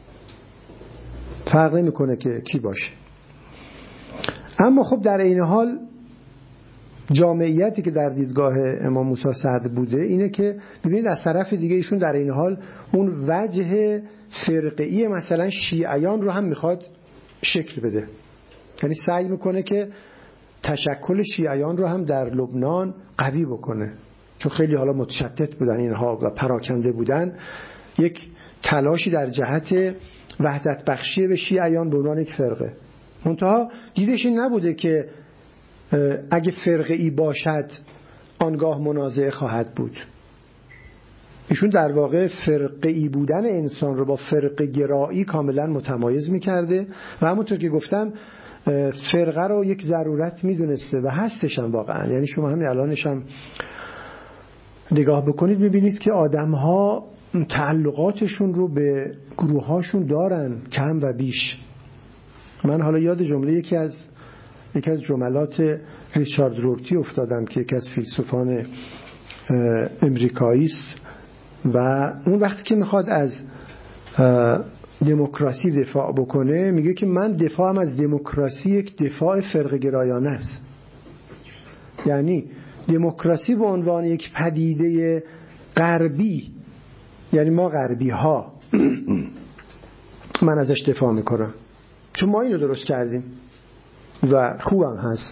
S2: فرق نمیکنه که کی باشه. اما خب در این حال جامعیتی که در دیدگاه امام موسی صدر بوده اینه که ببینید از طرف دیگه ایشون در این حال اون وجه فرقه‌ای مثلا شیعیان رو هم میخواد شکل بده. یعنی سعی میکنه که تشکل شیعیان رو هم در لبنان قوی بکنه، چون خیلی حالا متشتت بودن اینها و پراکنده بودن. یک تلاشی در جهت وحدت بخشی به شیعیان به عنوان یک فرقه. منتها دیدش این نبوده که اگه فرقه ای باشد آنگاه منازعه خواهد بود. ایشون در واقع فرقه ای بودن انسان رو با فرقه گرایی کاملا متمایز میکرده و همونطور که گفتم فرقه رو یک ضرورت میدونسته و هستش هم واقعا. یعنی شما همین الانش هم نگاه بکنید میبینید که آدم ها تعلقاتشون رو به گروه هاشون دارن، کم و بیش. من حالا یاد جمله یکی از یکی از جملات ریچارد رورتی افتادم که یکی از فیلسوفان امریکایی است و اون وقتی که میخواد از دموکراسی دفاع بکنه میگه که من دفاعم از دموکراسی یک دفاع فرقه گرایانه است. یعنی دموکراسی به عنوان یک پدیده غربی، یعنی ما غربی ها، من ازش دفاع میکنم. چون ما اینو درست کردیم و خوبم هست.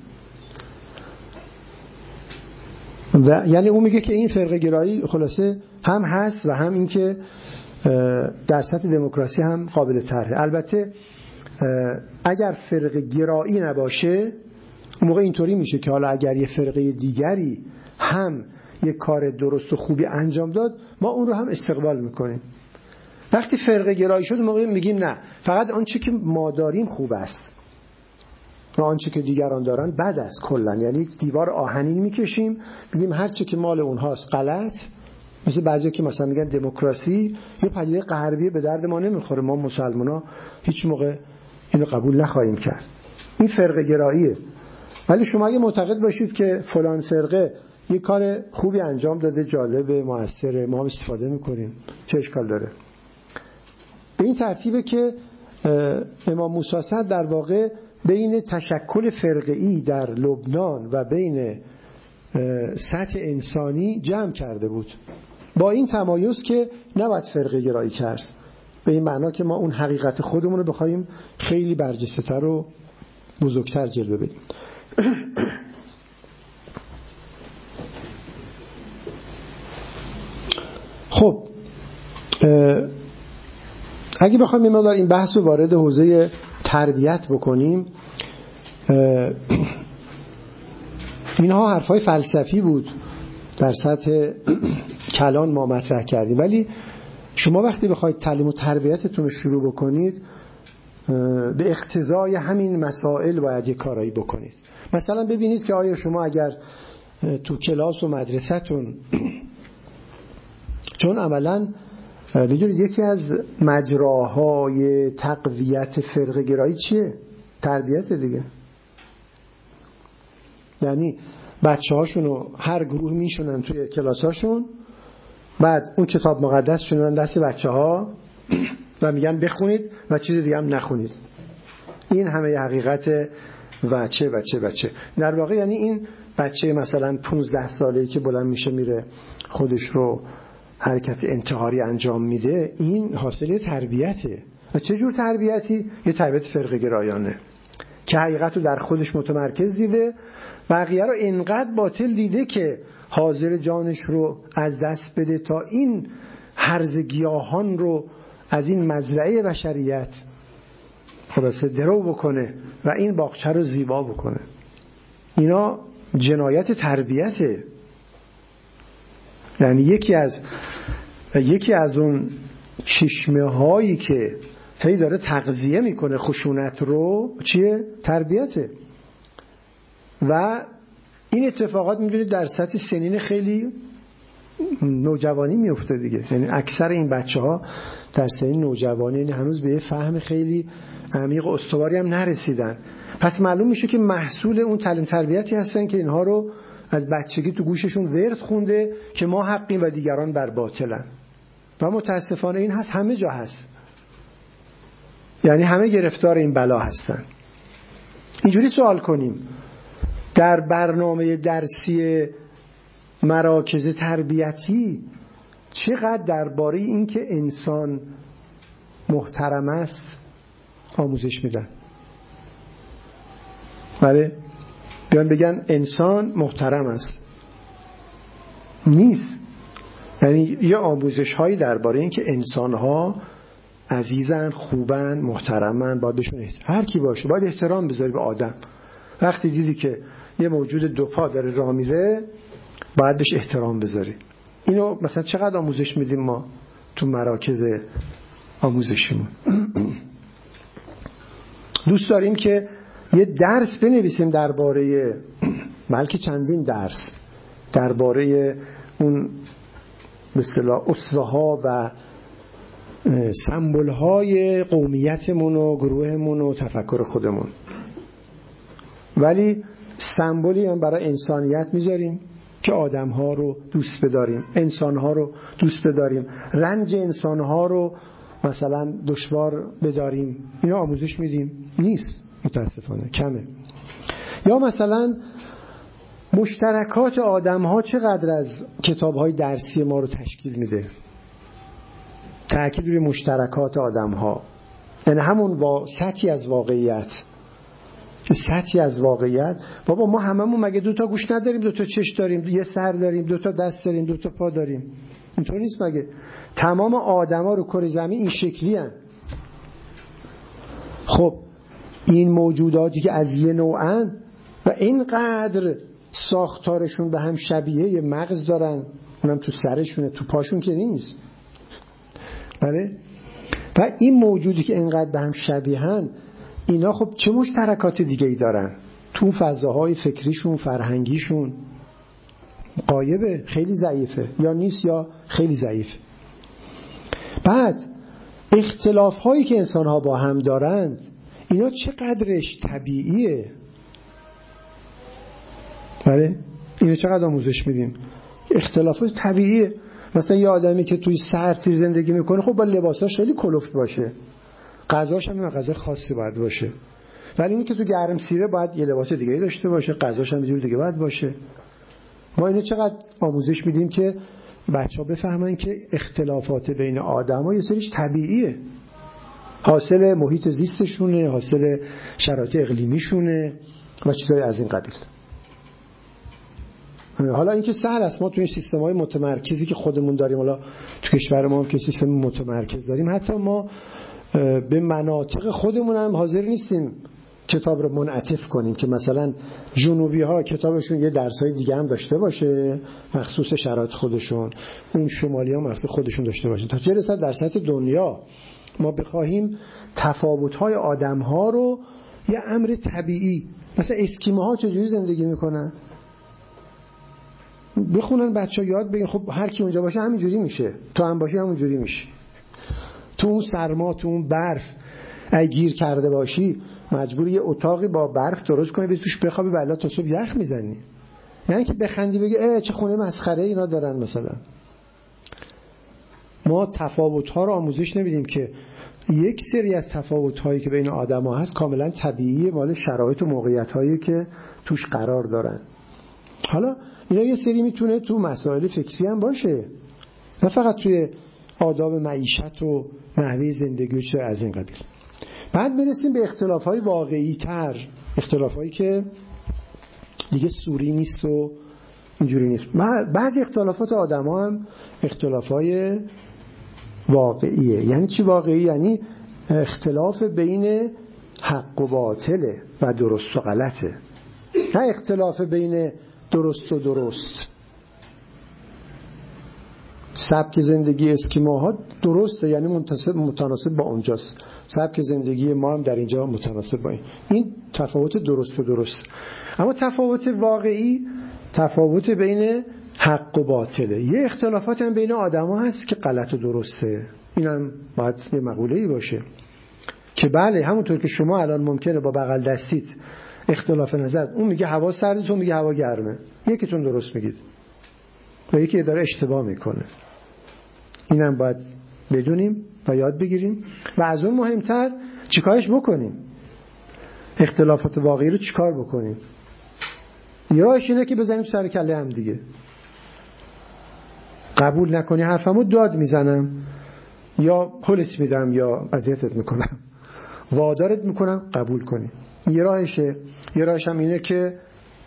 S2: و یعنی اون میگه که این فرقه گرایی خلاصه هم هست و هم این که در سطح دموکراسی هم قابل طرحه. البته اگر فرقه گرایی نباشه اون موقع اینطوری میشه که حالا اگر یه فرقه دیگری هم یه کار درست و خوبی انجام داد ما اون رو هم استقبال میکنیم. وقتی فرقه گرایی شد موقع میگیم نه، فقط آنچه که ما داریم خوب است و آنچه که دیگران دارن بد است کلا. یعنی دیوار آهنین میکشیم، میگیم هر چه که مال اونهاست غلط. مثل بعضیا که مثلا میگن دموکراسی یه پدیده غربی به درد ما نمیخوره، ما مسلمانا هیچ موقع اینو قبول نخواهیم کرد. این فرقه گراییه. ولی شما اگه معتقد باشید که فلان فرقه یه کار خوبی انجام داده، جالبه، موثره، ما هم استفاده میکنیم، چه اشکال داره؟ به این ترتیبه که امام موسی صدر در واقع بین تشکل فرقه‌ای در لبنان و بین سطح انسانی جمع کرده بود، با این تمایز که نباید فرقه گرایی کرد، به این معنا که ما اون حقیقت خودمون رو بخوایم خیلی برجسته‌تر و بزرگتر جلوه بدیم. خب اگه بخوایم ما در این بحث رو وارد حوزه تربیت بکنیم، اینها حرفای فلسفی بود در سطح کلان ما مطرح کردیم، ولی شما وقتی بخواید تعلیم و تربیتتون رو شروع بکنید به اقتضای همین مسائل باید یک کارایی بکنید. مثلا ببینید که آیا شما اگر تو کلاس و مدرسه‌تون، چون عملاً بدونید یکی از مجراهای تقویت فرقه گرایی چیه؟ تربیت دیگه. یعنی بچه هاشونو هر گروه میشونن توی کلاس هاشون، بعد اون کتاب مقدس شونن دست بچه ها و میگن بخونید و چیز دیگه هم نخونید. این همه حقیقت بچه بچه بچه در واقع. یعنی این بچه مثلا پونزده ساله‌ای که بلند میشه میره خودش رو حرکت انتحاری انجام میده، این حاصل تربیته. و چه جور تربیتی؟ یه تربیت فرقه گرایانه که حقیقت رو در خودش متمرکز دیده، بقیه رو انقدر باطل دیده که حاضر جانش رو از دست بده تا این هرز گیاهان رو از این مزرعه بشریت خلاصه درو بکنه و این باغچه رو زیبا بکنه. اینا جنایت تربیته. یعنی یکی از یکی از اون چشمه هایی که هی داره تغذیه میکنه خشونت رو چیه؟ تربیته. و این اتفاقات میدونید در سطح سنین خیلی نوجوانی میفته دیگه. یعنی اکثر این بچه ها در سنین نوجوانی یعنی هنوز به یه فهم خیلی عمیق و استواری هم نرسیدن. پس معلوم میشه که محصول اون تعلیم تربیتی هستن که اینها رو از بچگی تو گوششون ورد خونده که ما حقیم و دیگران بر باطلن. و متاسفانه این هست، همه جا هست. یعنی همه گرفتار این بلا هستن. اینجوری سوال کنیم در برنامه درسی مراکز تربیتی چقدر درباره این که انسان محترم است آموزش میدن؟ بله، بیان بگن انسان محترم است. نیست. یعنی یه آموزش هایی درباره این که انسان ها عزیزن، خوبن، محترمن، باید بهشون احترام، هر کی باشه باید احترام بذاری به آدم. وقتی دیدی که یه موجود دو پا داره راه میره باید بهش احترام بذاری. اینو مثلا چقدر آموزش میدیم ما تو مراکز آموزشیمون؟ دوست داریم که یه درس بنویسیم درباره، بلکه چندین درس درباره اون به اصطلاح اسوه ها و سمبل های قومیتمون و گروهمون و تفکر خودمون، ولی سمبولی هم برای انسانیت میذاریم که آدم ها رو دوست بداریم، انسان ها رو دوست بداریم، رنج انسان ها رو مثلا دشوار بداریم. اینا آموزش میدیم؟ نیست، متاسفانه کمه. یا مثلا مشترکات آدم ها چقدر از کتاب های درسی ما رو تشکیل میده؟ تأکید روی مشترکات آدم ها. یعنی همون وا... سطحی از واقعیت، سطحی از واقعیت. بابا ما هممون مگه دو تا گوش نداریم، دو تا چشم داریم، یه سر داریم، دو تا دست داریم، دو تا پا داریم؟ اینطور نیست مگه؟ تمام آدما رو کره زمین این شکلی هن. خب این موجوداتی که از یه نوعن و اینقدر ساختارشون به هم شبیه، یه مغز دارن، اونم تو سرشونه، تو پاشون که نیست. بله؟ و این موجودی که اینقدر به هم شبیهن، اینا خب چه مشترکات دیگه ای دارن؟ تو فضاهای فکریشون، فرهنگیشون غایبه، خیلی ضعیفه، یا نیست یا خیلی ضعیفه. بعد اختلاف هایی که انسان ها با هم دارند، اینا چقدرش طبیعیه؟ بله؟ اینو چقدر آموزش میدیم؟ اختلافات طبیعیه. مثلا یه آدمی که توی سرسی زندگی میکنه، خب با لباساش خیلی کلفت باشه، غذاش هم غذا خاصی باید باشه، ولی اینی که تو گرم سیره باید یه لباس دیگه داشته باشه، غذاش هم یه جور دیگه باید باشه. ما اینو چقدر آموزش میدیم که بچه‌ها بفهمن که اختلافات بین آدم‌ها یه سریش طبیعیه، حاصل محیط زیستشونه، حاصل شرایط اقلیمیشونه و چیزای از این قبیل. حالا اینکه سهل است، ما تو این سیستم‌های متمرکزی که خودمون داریم، حالا تو کشور ما هم که سیستم متمرکز داریم، حتی ما به مناطق خودمون هم حاضر نیستیم کتاب رو منعطف کنیم که مثلا جنوبی ها کتابشون یه درسای دیگه هم داشته باشه مخصوص شرایط خودشون، اون شمالی ها مخصوص خودشون داشته باشه، تا چه رسد در سطح دنیا ما بخواهیم تفاوت های آدم ها رو یه امر طبیعی، مثلا اسکیمو ها چجوری زندگی میکنن، بخونن بچه ها یاد بگین، خب هر کی اونجا باشه همینجوری میشه، تو هم باشی همونجوری میشه. تو اون سرما، تو اون برف اگه گیر کرده باشی مجبوری یه اتاقی با برف درست کنی بری توش بخوابی، والا تا صبح یخ میزنی. یعنی که بخندی بگی اه چه خونه مسخره اینا دارن. مثلا ما تفاوت‌ها رو آموزش نمیدیم که یک سری از تفاوت‌هایی که بین آدم‌ها هست کاملا طبیعیه، مال شرایط و موقعیت‌هایی که توش قرار دارن. حالا اینا یه سری میتونه تو مسائل فکری هم باشه، نه فقط توی آداب معیشت و نحوه زندگی و چیز از این قبیل. بعد برسیم به اختلاف‌های واقعی‌تر، اختلاف‌هایی که دیگه سوری نیست و اینجوری نیست. بعضی اختلافات آدم‌ها هم اختلاف‌های واقعیه. یعنی چی واقعی؟ یعنی اختلاف بین حق و باطله و درست و غلطه، نه اختلاف بین درست و درست. سبک زندگی اسکیموها درسته، یعنی متناسب متناسب با اونجاست، سبک زندگی ما هم در اینجا متناسب با این. این تفاوت درست و درست. اما تفاوت واقعی تفاوت بین حق و باطله. یه اختلافات هم بین آدما هست که غلط و درسته. اینم باید یه مقوله‌ای باشه که بله همونطور که شما الان ممکنه با بغل دستیت اختلاف نظر، اون میگه هوا سرده، تو میگه هوا گرمه، یکیتون درست میگید و یکی داره اشتباه میکنه. اینم باید بدونیم و یاد بگیریم و از اون مهمتر چیکارش بکنیم، اختلافات واقعی رو چیکار بکنیم. یاش اینه که بزنیم سر کله هم دیگه، قبول نکنی حرفمو داد میزنم یا پلت میدم یا اذیتت میکنم، وادارت میکنم قبول کنی. یه راهشه. یه راهش هم اینه که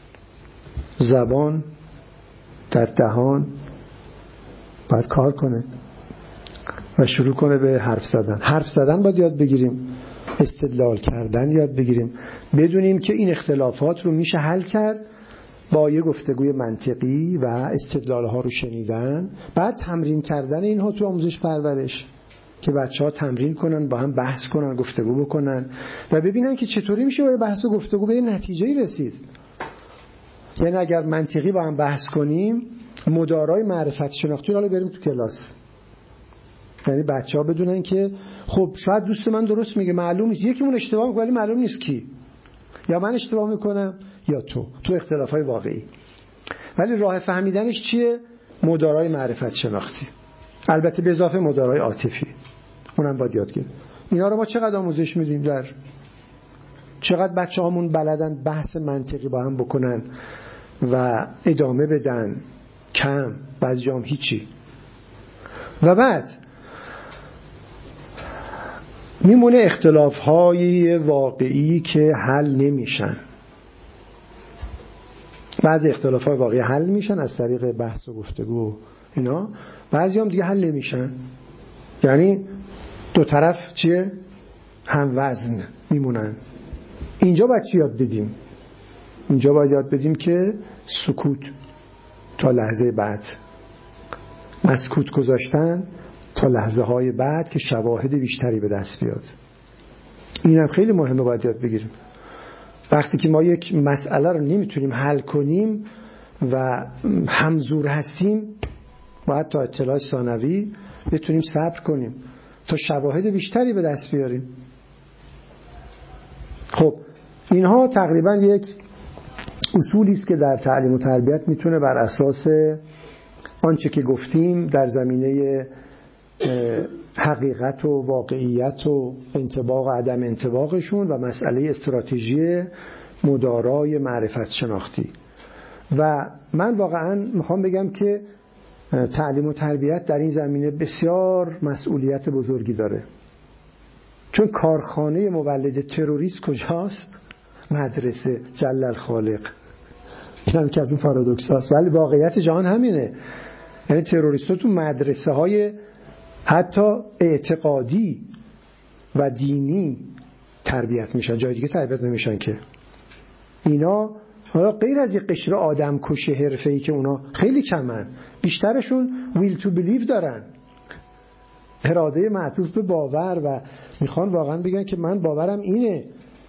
S2: زبان در دهان باید کار کنه و شروع کنه به حرف زدن. حرف زدن باید یاد بگیریم، استدلال کردن یاد بگیریم، بدونیم که این اختلافات رو میشه حل کرد با یه گفتگوی منطقی و استدلال‌ها رو شنیدن. بعد تمرین کردن اینها تو آموزش پرورش که بچه‌ها تمرین کنن، با هم بحث کنن، گفتگو بکنن و ببینن که چطوری میشه با بحث و گفتگو به نتیجه‌ای رسید. یعنی اگر منطقی با هم بحث کنیم، مدارای معرفت شناختی رو بریم تو کلاس، یعنی بچه‌ها بدونن که خب شاید دوست من درست میگه، معلوم نیست، یکیمون اشتباه میکنه ولی معلوم نیست کی، یا من اشتباه میکنم یا تو، تو اختلافای واقعی. ولی راه فهمیدنش چیه؟ مدارای معرفت شناختی، البته به اضافه مدارای عاطفی، اونم باید یاد گرفت. اینا رو ما چقدر آموزش میدیم، در چقدر بچه‌هامون بلدن بحث منطقی با هم بکنن و ادامه بدن؟ کم، بعضی جام هیچی. و بعد میمونه اختلاف‌های واقعی که حل نمیشن. بعضی اختلاف‌های واقعی حل میشن از طریق بحث و گفتگو اینا، بعضی هم دیگه حل نمیشن. یعنی دو طرف چیه؟ هم وزن میمونن. اینجا باید چی یاد بدیم؟ اینجا باید یاد بدیم که سکوت تا لحظه بعد، مسکوت گذاشتن تا لحظه های بعد که شواهد بیشتری به دست بیاد. این هم خیلی مهمه، باید یاد بگیریم. وقتی که ما یک مسئله رو نمیتونیم حل کنیم و همزور هستیم، باید تا اطلاع ثانوی بتونیم صبر کنیم تا شواهد بیشتری به دست بیاریم. خب اینها تقریبا یک اصولی است که در تعلیم و تربیت میتونه بر اساس آنچه که گفتیم در زمینه حقیقت و واقعیت و انطباق و عدم انطباقشون و مسئله استراتژی مدارای معرفت شناختی. و من واقعا میخوام بگم که تعلیم و تربیت در این زمینه بسیار مسئولیت بزرگی داره، چون کارخانه مولد تروریست کجاست؟ مدرسه. جل الخالق. این هم که از اون پارادوکس هاست، ولی واقعیت جهان همینه. یعنی تروریست ها تو مدرسه های حتی اعتقادی و دینی تربیت میشن، جای دیگه تربیت نمیشن که. اینا حالا غیر از یک قشر آدم کش حرفه‌ای که اونا خیلی کمن، بیشترشون will to believe دارن، اراده معطوف به باور، و میخوان واقعا بگن که من باورم اینه،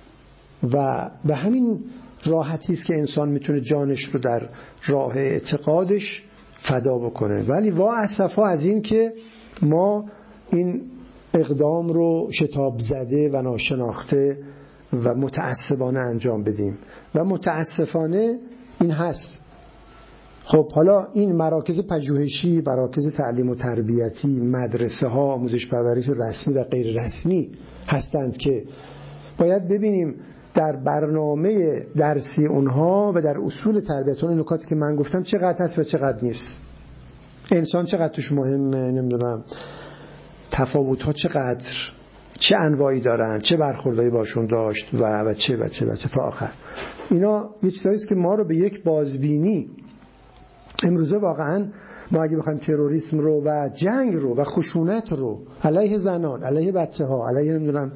S2: و به همین راحتی است که انسان میتونه جانش رو در راه اعتقادش فدا بکنه. ولی وا اسفا از این که ما این اقدام رو شتاب زده و ناشناخته و متعصبانه انجام بدیم، و متاسفانه این هست. خب حالا این مراکز پژوهشی، مراکز تعلیم و تربیتی، مدرسه ها، آموزش پرورش رسمی و غیر رسمی هستند که باید ببینیم در برنامه درسی اونها و در اصول تربیت اون نکاتی که من گفتم چقدر هست و چقدر نیست. انسان چقدر توش مهمه، نمیدونم تفاوت ها چقدر، چه انواعی دارن، چه برخوردایی باشون داشت و و چه و چه و چه تا آخر. اینا یه چیزایی است که ما رو به یک بازبینی امروزه واقعا ما اگه بخوایم تروریسم رو و جنگ رو و خشونت رو علیه زنان، علیه بچه ها، علیه نمیدونم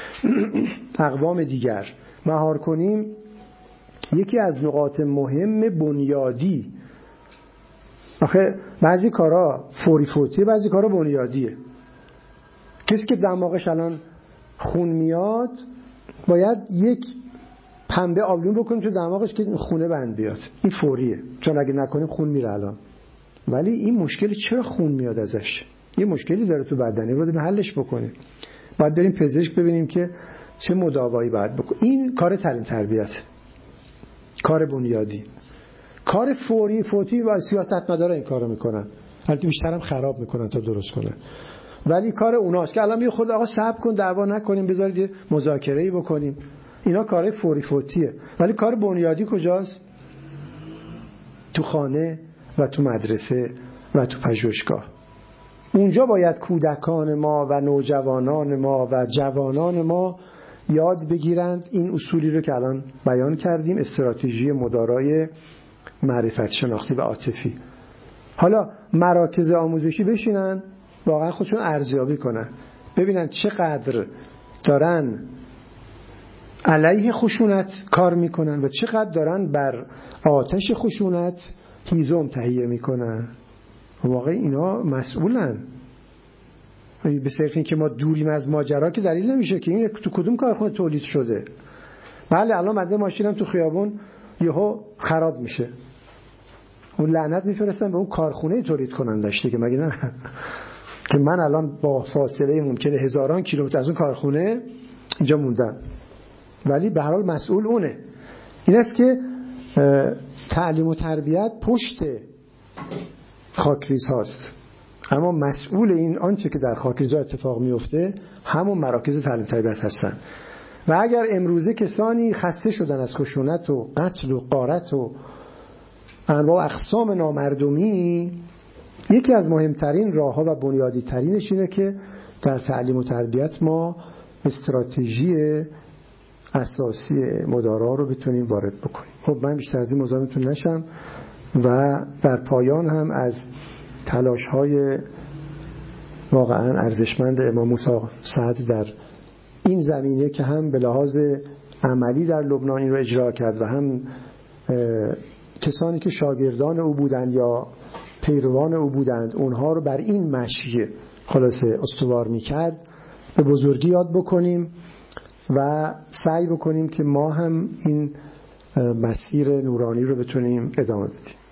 S2: اقوام دیگر مهار کنیم، یکی از نقاط مهم بنیادی، آخه بعضی کارا فوری فوتیه، بعضی کارا بنیادیه. کسی که دماغش الان خون میاد باید یک پنبه آبلیمو بکنیم تو دماغش که خونه بند بیاد، این فوریه، چون اگه نکنیم خون میره الان. ولی این مشکلی چرا خون میاد ازش؟ یه مشکلی داره تو بدنی، رو باید حلش بکنیم. باید بریم پزشک ببینیم که چه مداوایی باید بکنیم. این کار تعلیم تربیت، کار بنیادی. کار فوری فوتی و سیاستمدارا این کارو میکنن، البته بیشترم خراب میکنن تا درست کنن، ولی کار اوناست که الان میگه خود آقا صبر کن، دعوا نکنیم، بذارید مذاکره‌ای بکنیم. اینا کارهای فوری فوتیه. ولی کار بنیادی کجاست؟ تو خانه و تو مدرسه و تو پژوهشگاه. اونجا باید کودکان ما و نوجوانان ما و جوانان ما یاد بگیرند این اصولی رو که الان بیان کردیم، استراتژی مدارای معرفت شناختی و عاطفی. حالا مراکز آموزشی بشینن واقعا خودشون ارزیابی کنن، ببینن چقدر دارن علیه خشونت کار میکنن و چقدر دارن بر آتش خشونت هیزم تهیه میکنن. واقعا اینا مسئولن. به صرف این که ما دوریم از ماجرا که دلیل نمیشه که این تو کدوم کارخونه تولید شده. بله الان مده ماشینم تو خیابون یهو خراب میشه، اون لعنت میفرستن به اون کارخونه تولید کنندش دیگه، مگه نه؟ که من الان با فاصله ممکنه هزاران کیلومتر از اون کارخونه اینجا موندم، ولی به هر حال مسئول اونه. این است که تعلیم و تربیت پشت خاکریز هاست، اما مسئول این آنچه که در خاکریزها اتفاق میفته همون مراکز تعلیم تربیت هستن. و اگر امروزه کسانی خسته شدن از خشونت و قتل و غارت و انواع اقسام نامردمی، یکی از مهمترین راه‌ها و بنیادی ترینش اینه که در تعلیم و تربیت ما استراتژی اساسی مدارا رو بتونیم وارد بکنیم. خب من بیشتر از این مزاحمتون نشم و در پایان هم از تلاش‌های واقعا ارزشمند امام موسی صدر در این زمینه که هم به لحاظ عملی در لبنان این رو اجرا کرد و هم کسانی که شاگردان او بودند یا پیروان او بودند اونها رو بر این مشی خلاصه استوار می‌کرد، به بزرگی یاد بکنیم و سعی بکنیم که ما هم این مسیر نورانی رو بتونیم ادامه بدیم.